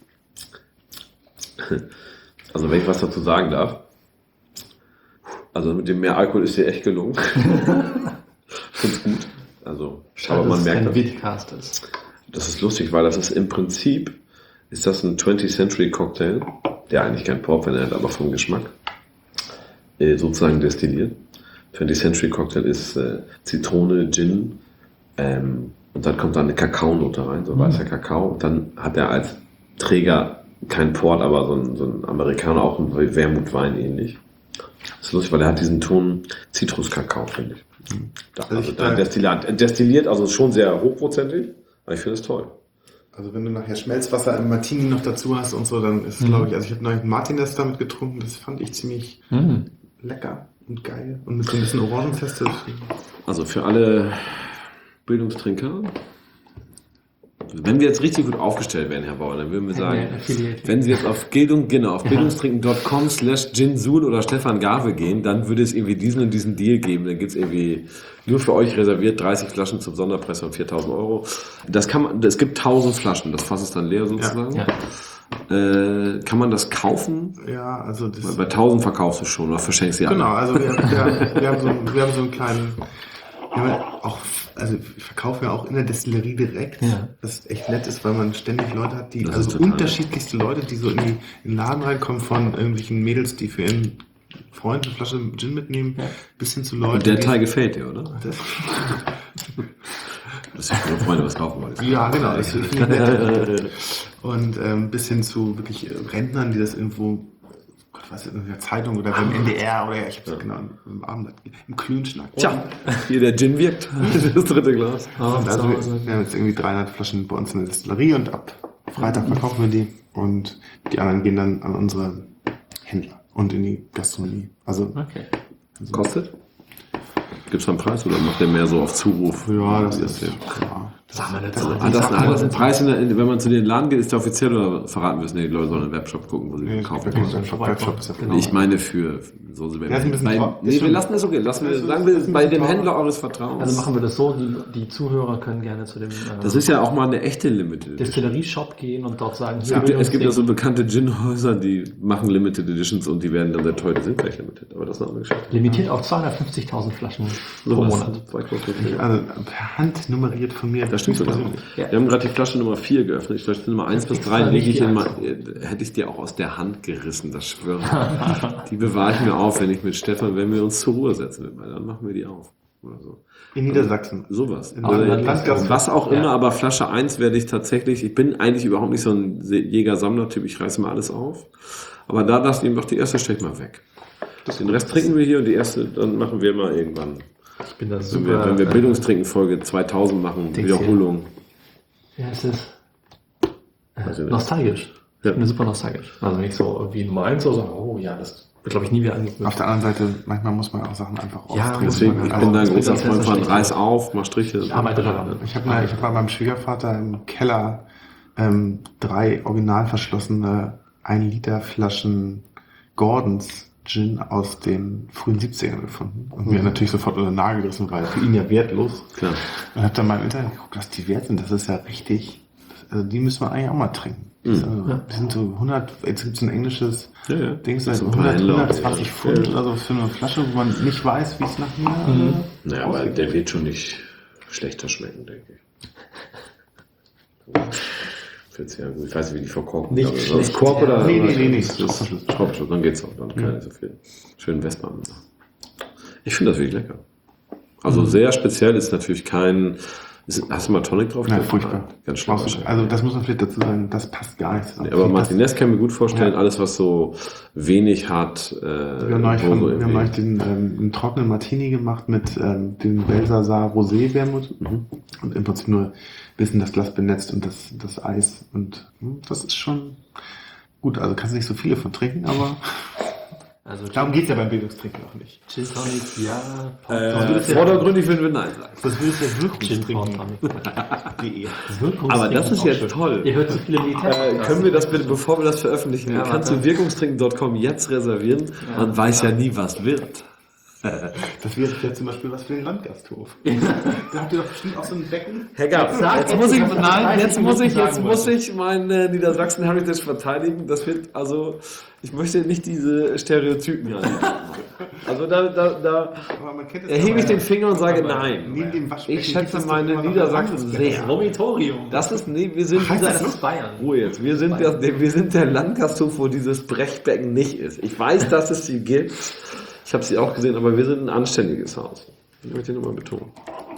Also, wenn ich was dazu sagen darf. Also, mit dem mehr Alkohol ist dir echt gelungen. Find's gut. Also, Schade, aber man dass es merkt kein das. Vidcast ist. Das ist lustig, weil das ist im Prinzip, ist das ein 20th Century Cocktail, der eigentlich kein Portwein hat, aber vom Geschmack sozusagen destilliert. 20th Century Cocktail ist Zitrone, Gin und dann kommt da eine Kakaonote rein, so weißer Kakao. Und dann hat er als Träger kein Port, aber so ein Amerikaner, auch ein Wermutwein ähnlich. Das ist lustig, weil er hat diesen Ton Zitruskakao, finde ich. Also da destilliert, also schon sehr hochprozentig, aber ich finde es toll. also wenn du nachher Schmelzwasser im Martini noch dazu hast und so, dann ist, glaube ich, also ich habe neulich Martinez damit getrunken, das fand ich ziemlich lecker und geil und mit so ein bisschen Orangenfeste. Also für alle Bildungstrinker, wenn wir jetzt richtig gut aufgestellt wären, Herr Bauer, dann würden wir sagen, wenn Sie jetzt auf bildungstrinken.com/Ginsul oder Stefan Gave gehen, dann würde es irgendwie diesen und diesen Deal geben. Dann gibt es irgendwie nur für euch reserviert 30 Flaschen zum Sonderpreis von 4.000 Euro. Es gibt 1.000 Flaschen, das Fass ist dann leer sozusagen. Ja. Kann man das kaufen? Ja, also das... Bei 1.000 verkaufst du schon oder verschenkst du ja. Genau, also wir haben so einen kleinen... Also ich verkaufe ja auch in der Destillerie direkt, was echt nett ist, weil man ständig Leute hat, die, also unterschiedlichste Leute, die so in den Laden reinkommen, von irgendwelchen Mädels, die für ihren Freund eine Flasche Gin mitnehmen, bis hin zu Leuten. Und der Teil gefällt dir, oder? Das ist für Freunde was kaufen wollen. ja, genau, das finde ich nett. Und bis hin zu wirklich Rentnern, die das irgendwo, Gott, was in der Zeitung oder beim NDR oder ich habe es genau im Abend im Klönschnack. Tja, hier der Gin wirkt. Das dritte Glas. Und also wir haben jetzt irgendwie 300 Flaschen bei uns in der Destillerie und ab Freitag verkaufen wir die und die anderen gehen dann an unsere Händler und in die Gastronomie. Also Kostet? Gibt es einen Preis oder macht der mehr so auf Zuruf? ja, das ist ja. Sag mal nicht Also, so. das ein Preis, wenn man zu den Laden geht, ist der offiziell oder verraten wir es nicht? Die Leute sollen einen Webshop gucken, wo sie den kaufen. Webshop ist ja Genau. Ich meine für so Ja, ist ein bisschen teuer. wir lassen das okay. Sagen wir bei dem Händler eures Vertrauens. Also machen wir das so, die Zuhörer können gerne zu dem Das ist ja auch mal eine echte Limited. Destillerie-Shop gehen und dort sagen, Es gibt ja so bekannte Gin-Häuser, die machen Limited Editions und die werden dann sehr teuer, die sind gleich limited. Aber das ist eine andere Geschichte. limitiert auf 250.000 Flaschen pro Monat. Also per Hand nummeriert von mir. Das stimmt sogar. Wir haben gerade die Flasche Nummer 4 geöffnet. Die Flasche Nummer 1 bis 3 hätte ich dir auch aus der Hand gerissen, das schwöre. Die bewahre ich mir auf, wenn wir uns zur Ruhe setzen. Dann machen wir die auf. Oder so. In Niedersachsen. Sowas. Landgast. Was auch immer, aber Flasche 1 werde ich tatsächlich, ich bin eigentlich überhaupt nicht so ein Jäger-Sammler-Typ, ich reiße mal alles auf. Aber da dachte ich, die erste stelle ich mal weg. Den Rest trinken wir hier und die erste, dann machen wir mal irgendwann. Ich bin da super. Wenn wir Bildungstrinken Folge 2000 machen, Wiederholung. Ja, es ist nostalgisch. Ich bin super nostalgisch. Also nicht so irgendwie Nummer 1 oder so, oh ja, das wird glaube ich nie wieder angegriffen. Auf der anderen Seite, manchmal muss man auch Sachen einfach Ja, Deswegen, ich bin da ein großer Freund von Reiß auf, mal Striche. Ich arbeite daran. Ich habe bei meinem Schwiegervater im Keller 3 original verschlossene 1 Liter Flaschen Gordons Gin aus den frühen 70ern gefunden. Und mir natürlich sofort unter den Nagel gerissen, weil für ihn ja wertlos. Klar. Und habe dann mal im Internet geguckt, was die wert sind. Das ist ja richtig. Also die müssen wir eigentlich auch mal trinken. Die sind so 100, jetzt gibt es ein englisches Ding, seit 120 Pfund oder so für eine Flasche, wo man nicht weiß, wie es nachher Naja, aber der wird schon nicht schlechter schmecken, denke ich. Ich weiß nicht, wie die verkorken. Nicht aber schlecht, das Korb oder? Nee. Schraubverschluss, dann geht's auch. Dann kann nicht so viel. Schön Westbahn. Ich finde das wirklich lecker. Also sehr speziell ist natürlich kein Hast du mal Tonic drauf? Ja, furchtbar. Ganz schlimm. Also das muss man vielleicht dazu sagen, das passt gar nicht zusammen. Nee, aber Martinez kann ich mir gut vorstellen, alles was so wenig hat. Wir haben neulich den trockenen Martini gemacht mit dem Belsasar Rosé Wermut und im Prinzip nur ein bisschen das Glas benetzt und das Eis und das ist schon gut. Also kannst du nicht so viele von trinken, aber Also darum geht's ja beim Bildungstrinken auch nicht. Gin Tonic, ja. Vordergründig würden wir Nein sagen. Das würdest du ja Wirkungstrinken. Aber das ist jetzt toll. Ihr hört so viele Militär. Können wir das bitte, bevor wir das veröffentlichen, Ja, kannst du wirkungstrinken.com jetzt reservieren? Man weiß ja nie, was wird. Das wäre ja zum Beispiel was für den Landgasthof. Da habt ihr doch bestimmt auch so ein Becken. Herr Gab, jetzt muss ich meine Niedersachsen Heritage verteidigen. Das wird, also, ich möchte nicht diese Stereotypen rein. Also da erhebe ich den Finger und sage nein. Ich schätze meine Niedersachsen sehr. Vomitorium. Das ist, wir sind Das ist Bayern. Ruhe jetzt. Wir sind der Landgasthof, wo dieses Brechbecken nicht ist. Ich weiß, dass es sie gibt. Ich habe sie auch gesehen, aber wir sind ein anständiges Haus. Ich möchte nochmal betonen.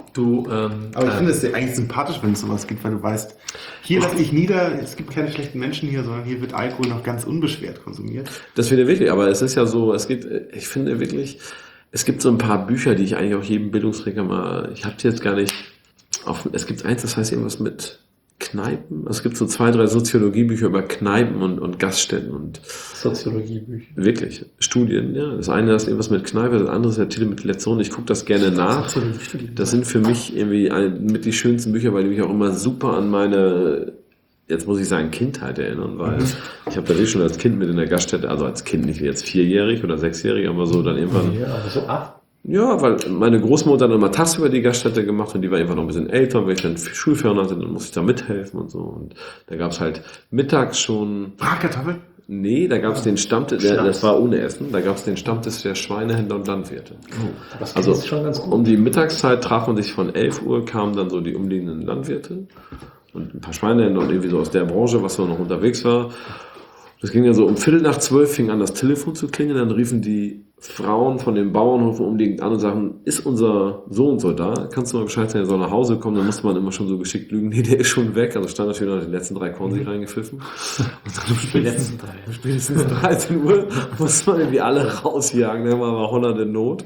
Aber ich finde es ja eigentlich sympathisch, wenn es sowas gibt, weil du weißt, hier lasse ich nieder, es gibt keine schlechten Menschen hier, sondern hier wird Alkohol noch ganz unbeschwert konsumiert. Das wird ja wirklich, aber es ist ja so, ich finde wirklich, es gibt so ein paar Bücher, die ich eigentlich auch jedem Bildungsträger mal, ich habe die jetzt gar nicht, es gibt eins, das heißt irgendwas mit Kneipen. Es gibt so 2, 3 Soziologiebücher über Kneipen und Gaststätten und Soziologiebücher. Wirklich, Studien, ja. Das eine ist irgendwas mit Kneipe, das andere ist ja Telemetilation. Ich gucke das gerne nach. Das sind für mich irgendwie mit die schönsten Bücher, weil die mich auch immer super an meine, jetzt muss ich sagen, Kindheit erinnern, weil ich habe da wirklich schon als Kind mit in der Gaststätte, also als Kind nicht wie jetzt 4-jährig oder 6-jährig, aber so dann irgendwann. Ja, aber so 8. Ja, weil meine Großmutter dann immer Tasse über die Gaststätte gemacht und die war einfach noch ein bisschen älter, weil ich dann Schulferien hatte, dann musste ich da mithelfen und so. Und da gab's halt mittags schon... Bratkartoffeln? Nee, da gab's den Stammtisch, das war ohne Essen, da gab's den Stammtisch der Schweinehändler und Landwirte. Das Also ist schon ganz gut. um die Mittagszeit traf man sich von 11 Uhr, kamen dann so die umliegenden Landwirte und ein paar Schweinehändler und irgendwie so aus der Branche, was so noch unterwegs war. Das ging ja so um 11:45 fing an, das Telefon zu klingeln, dann riefen die Frauen von den Bauernhofen umliegend an und sagen, ist unser so und so da? Kannst du mal Bescheid sagen, er soll nach Hause kommen? Dann musste man immer schon so geschickt lügen, nee, der ist schon weg. Also stand natürlich noch die letzten 3 Korn sich reingepfiffen. Und dann spätestens 13 Uhr musste man irgendwie alle rausjagen, da war Holland in Not.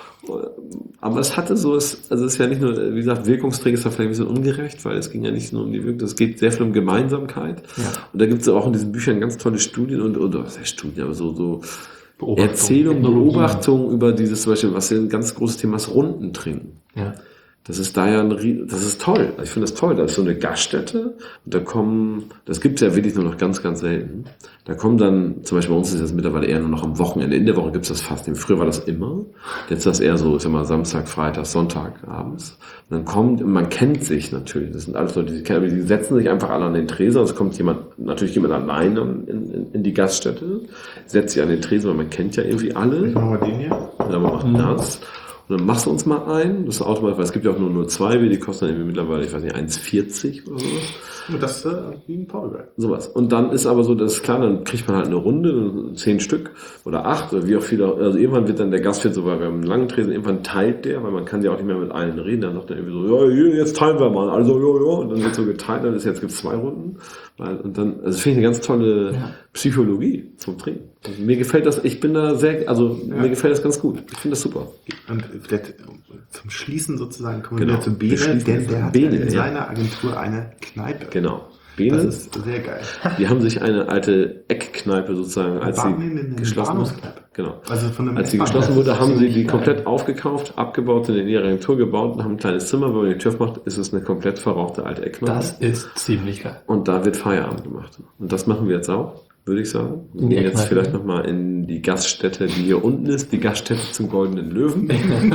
Aber es hatte so, also es ist ja nicht nur, wie gesagt, Wirkungsträger ist da vielleicht ein bisschen ungerecht, weil es ging ja nicht nur um die Wirkung, es geht sehr viel um Gemeinsamkeit. Ja. Und da gibt es auch in diesen Büchern ganz tolle Studien oder was heißt Studien, aber so Beobachtungen über dieses, zum Beispiel, was ja ein ganz großes Thema ist, Rundentrinken. Ja. Das ist da ja das ist toll. Ich finde das toll. Da ist so eine Gaststätte und das gibt's ja wirklich nur noch ganz, ganz selten. Da kommen dann, zum Beispiel bei uns ist das mittlerweile eher nur noch am Wochenende. In der Woche gibt's das fast nicht. Früher war das immer. Jetzt ist das eher so, ich sag mal, Samstag, Freitag, Sonntag abends. Und dann man kennt sich natürlich. Das sind alles Leute, die setzen sich einfach alle an den Tresen. Es kommt natürlich jemand allein in die Gaststätte, setzt sich an den Tresen, weil man kennt ja irgendwie alle. Ich mach mal den hier. Ja, man macht das. Und dann machst du uns mal ein, das ist automatisch, weil es gibt ja auch nur 2 Bier, die kosten dann irgendwie mittlerweile, ich weiß nicht, 1,40 oder sowas. Und das wie ein Powerbrand. Sowas. Und dann ist aber so, das ist klar, dann kriegt man halt eine Runde, 10 Stück oder 8 oder wie auch viele, also irgendwann wird dann der Gastwirt so, weil wir haben einen langen Tresen, irgendwann teilt der, weil man kann ja auch nicht mehr mit allen reden, dann sagt er irgendwie so, ja, jetzt teilen wir mal, also ja, und dann wird so geteilt, dann ist jetzt gibt's 2 Runden. Und dann, also finde ich eine ganz tolle Psychologie zum Trinken. Also mir gefällt das, mir gefällt das ganz gut. Ich finde das super. Und vielleicht zum Schließen sozusagen kommen wir wieder zu Bene, denn der hat in seiner Agentur eine Kneipe. Genau. Bene, das ist sehr geil. Die haben sich eine alte Eckkneipe sozusagen, als sie geschlossen wurde. Genau. Also als sie geschlossen wurde, haben sie die komplett aufgekauft, abgebaut, in ihre Agentur gebaut und haben ein kleines Zimmer, wenn man die Tür aufmacht, ist es eine komplett verrauchte alte Eckkneipe. Das ist ziemlich geil. Und da wird Feierabend gemacht. Und das machen wir jetzt auch, würde ich sagen. Wir gehen jetzt vielleicht nochmal in die Gaststätte, die hier unten ist, die Gaststätte zum Goldenen Löwen.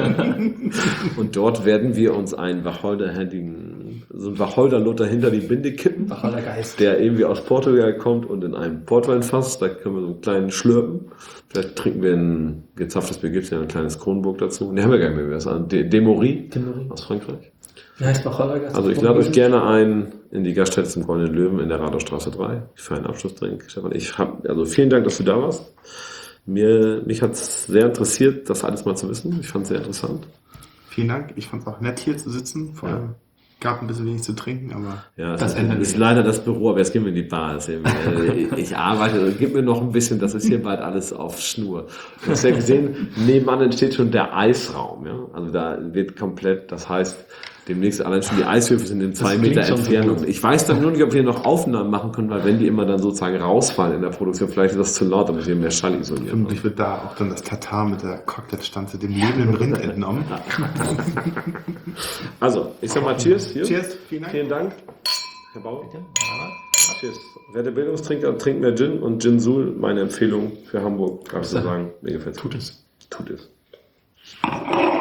Und dort werden wir uns einen Wacholderlutter hinter die Binde kippen, der irgendwie aus Portugal kommt und in einem Portweinfass, da können wir so einen kleinen schlürpen. Vielleicht trinken wir ein gezapftes Bier, gibt's ja ein kleines Kronenburg dazu. Ne, haben wir gar nicht mehr, was an. Demory aus Frankreich. Wie heißt Wacholder? Also ich lade euch gerne ein in die Gaststätte zum Goldenen Löwen in der Rathaustraße 3 für einen Abschlussdrink. Stefan, vielen Dank, dass du da warst. Mich hat es sehr interessiert, das alles mal zu wissen. Ich fand es sehr interessant. Vielen Dank. Ich fand es auch nett, hier zu sitzen. Vor allem gab ein bisschen wenig zu trinken, aber Ja, Das ändern ist wir. leider das Büro, aber jetzt gehen wir in die Bar. Ich arbeite, gib mir noch ein bisschen, das ist hier bald alles auf Schnur. Du hast ja gesehen, nebenan entsteht schon der Eisraum. Ja? Also da wird komplett, das heißt, demnächst allein schon die Eishöfe sind in 2 klingt Meter schon so Entfernung. gut. Ich weiß dann nur nicht, ob wir noch Aufnahmen machen können, weil wenn die immer dann sozusagen rausfallen in der Produktion, vielleicht ist das zu laut, damit wir mehr Schall isolieren. vermutlich wird da auch dann das Tatar mit der Cocktailstanze dem lebenden Rind entnommen. Also, ich sag mal Cheers. Hier. Cheers, vielen Dank. Vielen Dank, Herr Bauer. Cheers. Wer der Bildungstrinker, trinkt mehr Gin und Gin Sul, meine Empfehlung für Hamburg, darf ich so sagen. Mir gefällt's. Tut es. Tut es.